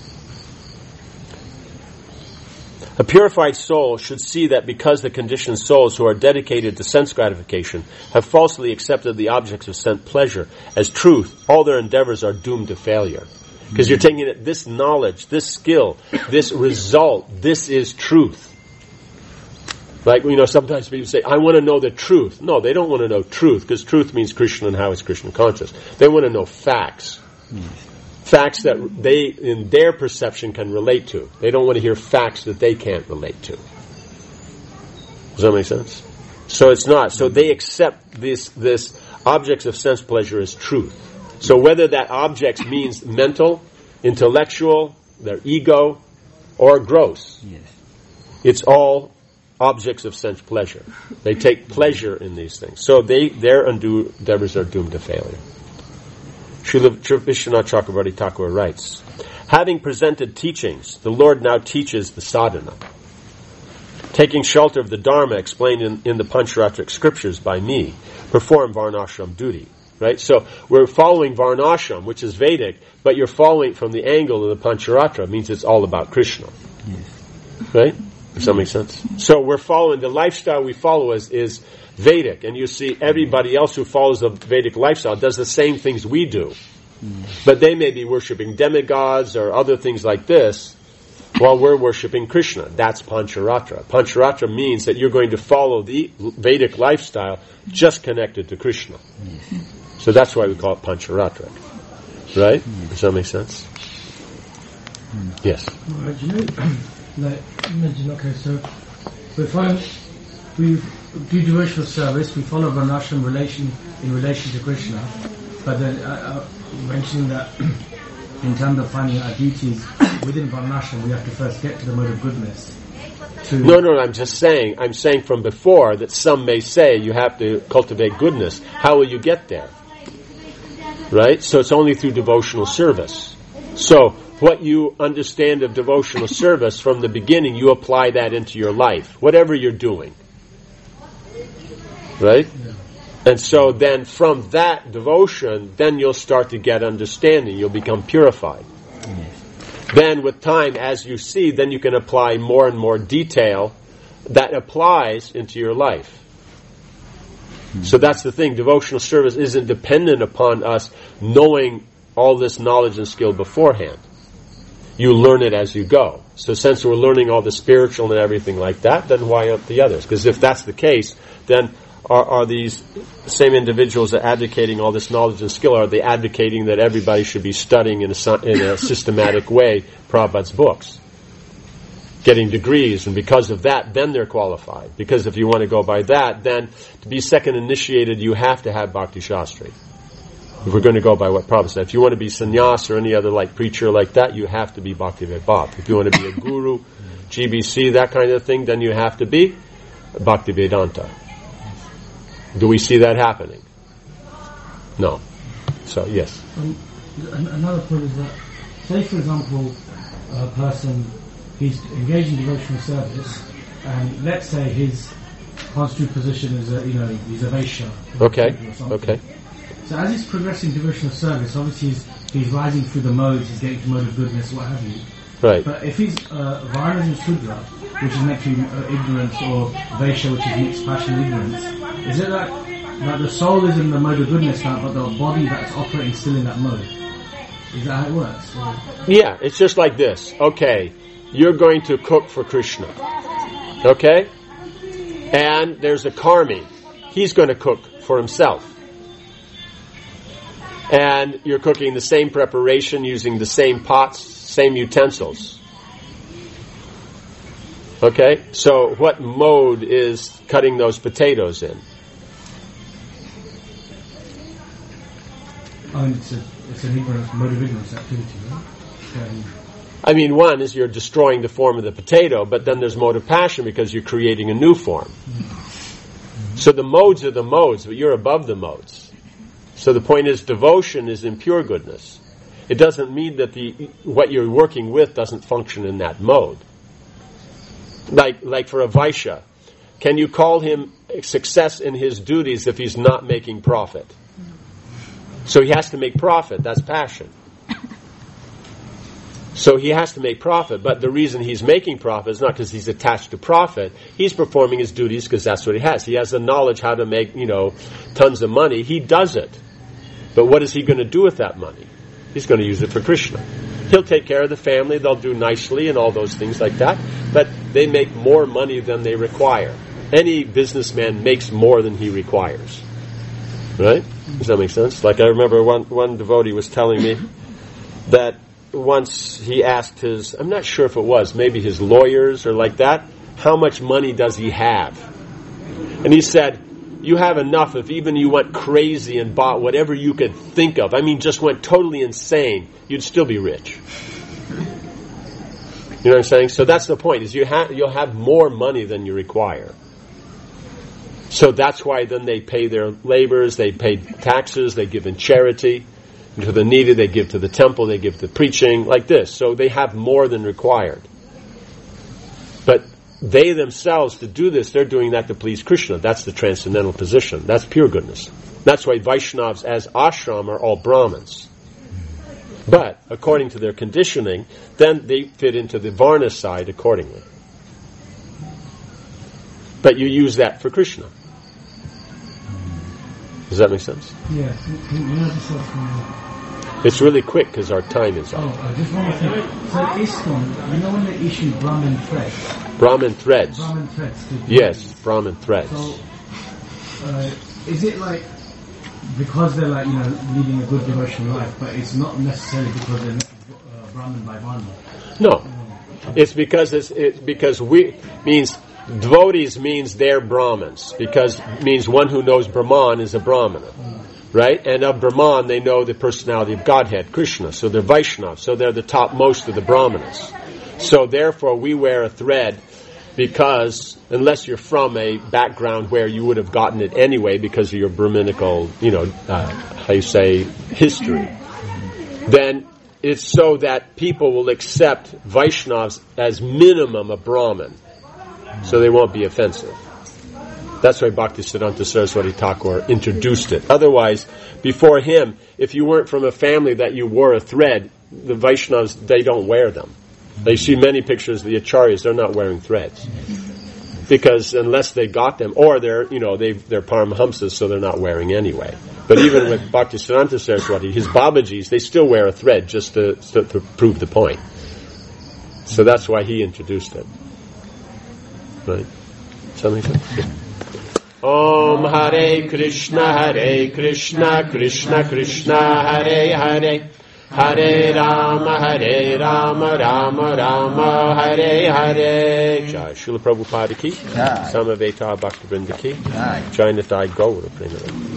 A purified soul should see that because the conditioned souls who are dedicated to sense gratification have falsely accepted the objects of sense pleasure as truth, all their endeavors are doomed to failure. Because you're taking it, this knowledge, this skill, this result, this is truth. Like, sometimes people say, I want to know the truth. No, they don't want to know truth, because truth means Krishna and how is Krishna conscious. They want to know facts. Facts that they, in their perception, can relate to. They don't want to hear facts that they can't relate to. Does that make sense? So it's not. So they accept this objects of sense pleasure as truth. So whether that object means mental, intellectual, their ego, or gross, it's all objects of sense pleasure. They take pleasure in these things. So their endeavors are doomed to failure. Srila Vishwanath Chakravarti Thakur writes, having presented teachings, the Lord now teaches the sadhana. Taking shelter of the Dharma explained in the Pancharatric scriptures by me, perform Varnashram duty. Right? So we're following Varnashram, which is Vedic, but you're following from the angle of the Pancharatra. It means it's all about Krishna. Right? Does that make sense? So we're following, the lifestyle we follow is Vedic, and you see everybody else who follows the Vedic lifestyle does the same things we do. But they may be worshipping demigods or other things like this, while we're worshipping Krishna. That's Pancharatra. Pancharatra means that you're going to follow the Vedic lifestyle just connected to Krishna. So that's why we call it Pancharatra. Right? Does that make sense? Yes. Right, like you mentioned, okay, so we do devotional service, we follow Varnashram in relation to Krishna, but then mentioning that in terms of finding our duties within Varnashram, we have to first get to the mode of goodness. No, I'm saying from before that some may say you have to cultivate goodness. How will you get there? Right? So it's only through devotional service. So what you understand of devotional service from the beginning, you apply that into your life, whatever you're doing. Right? And so then from that devotion, then you'll start to get understanding. You'll become purified. Then with time, as you see, then you can apply more and more detail that applies into your life. So that's the thing. Devotional service isn't dependent upon us knowing all this knowledge and skill beforehand. You learn it as you go. So since we're learning all the spiritual and everything like that, then why aren't the others? Because if that's the case, then are these same individuals that are advocating all this knowledge and skill, are they advocating that everybody should be studying in a systematic way Prabhupada's books, getting degrees, and because of that, then they're qualified? Because if you want to go by that, then to be second initiated, you have to have Bhakti Shastri. If we're going to go by what Prabhupada said, if you want to be sannyas or any other like preacher like that, you have to be Bhakti Bhatt. If you want to be a guru, GBC, that kind of thing, then you have to be Bhakti Vedanta. Do we see that happening? No. So, yes. Another point is that, say for example, a person, he's engaged in devotional service, and let's say his constitute position is he's a Vaishya. Okay. So as he's progressing devotional service, obviously he's rising through the modes, he's getting to mode of goodness, what have you. Right. But if he's Varna and Shudra, which is meant to be ignorance, or Vaishya, which is mixed passion ignorance, is it like the soul is in the mode of goodness now, but the body that's operating still in that mode? Is that how it works? Or? Yeah, it's just like this. Okay, you're going to cook for Krishna. Okay? And there's a karmi. He's going to cook for himself. And you're cooking the same preparation, using the same pots, same utensils. Okay? So what mode is cutting those potatoes in? It's an ignorance, mode of ignorance activity, right? I mean, one is you're destroying the form of the potato, but then there's mode of passion because you're creating a new form. So the modes are the modes, but you're above the modes. So the point is, devotion is in pure goodness. It doesn't mean that what you're working with doesn't function in that mode. Like for a Vaishya, can you call him a success in his duties if he's not making profit? So he has to make profit. That's passion. So he has to make profit, but the reason he's making profit is not because he's attached to profit. He's performing his duties because that's what he has. He has the knowledge how to make, tons of money. He does it. But what is he going to do with that money? He's going to use it for Krishna. He'll take care of the family. They'll do nicely and all those things like that. But they make more money than they require. Any businessman makes more than he requires. Right? Does that make sense? Like I remember one devotee was telling me that once he asked I'm not sure if it was, maybe his lawyers or like that, how much money does he have? And he said, you have enough if even you went crazy and bought whatever you could think of. I mean, just went totally insane. You'd still be rich. You know what I'm saying? So that's the point, is you'll have more money than you require. So that's why then they pay their laborers, they pay taxes, they give in charity. And to the needy, they give to the temple, they give to preaching, like this. So they have more than required. But they themselves, to do this, they're doing that to please Krishna. That's the transcendental position. That's pure goodness. That's why Vaishnavas as ashram are all Brahmins. But, according to their conditioning, then they fit into the Varna side accordingly. But you use that for Krishna. Does that make sense? Yeah. It's really quick because our time is up. Just one more thing. So ISKCON, when they issue Brahmin threads? Brahmin threads. Brahmin threads. Yes, Brahmin threads. So, is it like, because they're leading a good devotional life, but it's not necessarily because they're Brahmin by Varna? No. It's because devotees means they're Brahmins, because it means one who knows Brahman is a Brahmana, right? And of Brahman, they know the personality of Godhead, Krishna, so they're Vaishnavas, so they're the topmost of the Brahmanas. So therefore, we wear a thread because unless you're from a background where you would have gotten it anyway because of your Brahminical, history, then it's so that people will accept Vaishnavas as minimum a Brahmin, so they won't be offensive. That's why Bhaktisiddhanta Saraswati Thakur introduced it. Otherwise, before him, if you weren't from a family that you wore a thread, the Vaishnavas, they don't wear them. They see many pictures of the Acharyas, they're not wearing threads. Because unless they got them, or they're Paramahamsas, so they're not wearing anyway. But even with Bhaktisiddhanta Saraswati, his Babajis, they still wear a thread just to prove the point. So that's why he introduced it. Right? Something like that? Om Hare Krishna, Krishna Krishna, Hare Hare, Hare Rama, Rama Rama, Hare Hare. Jai Srila Prabhupada ki, Samaveta Bhaktivinoda ki, Jai Nitai Gaura Prema.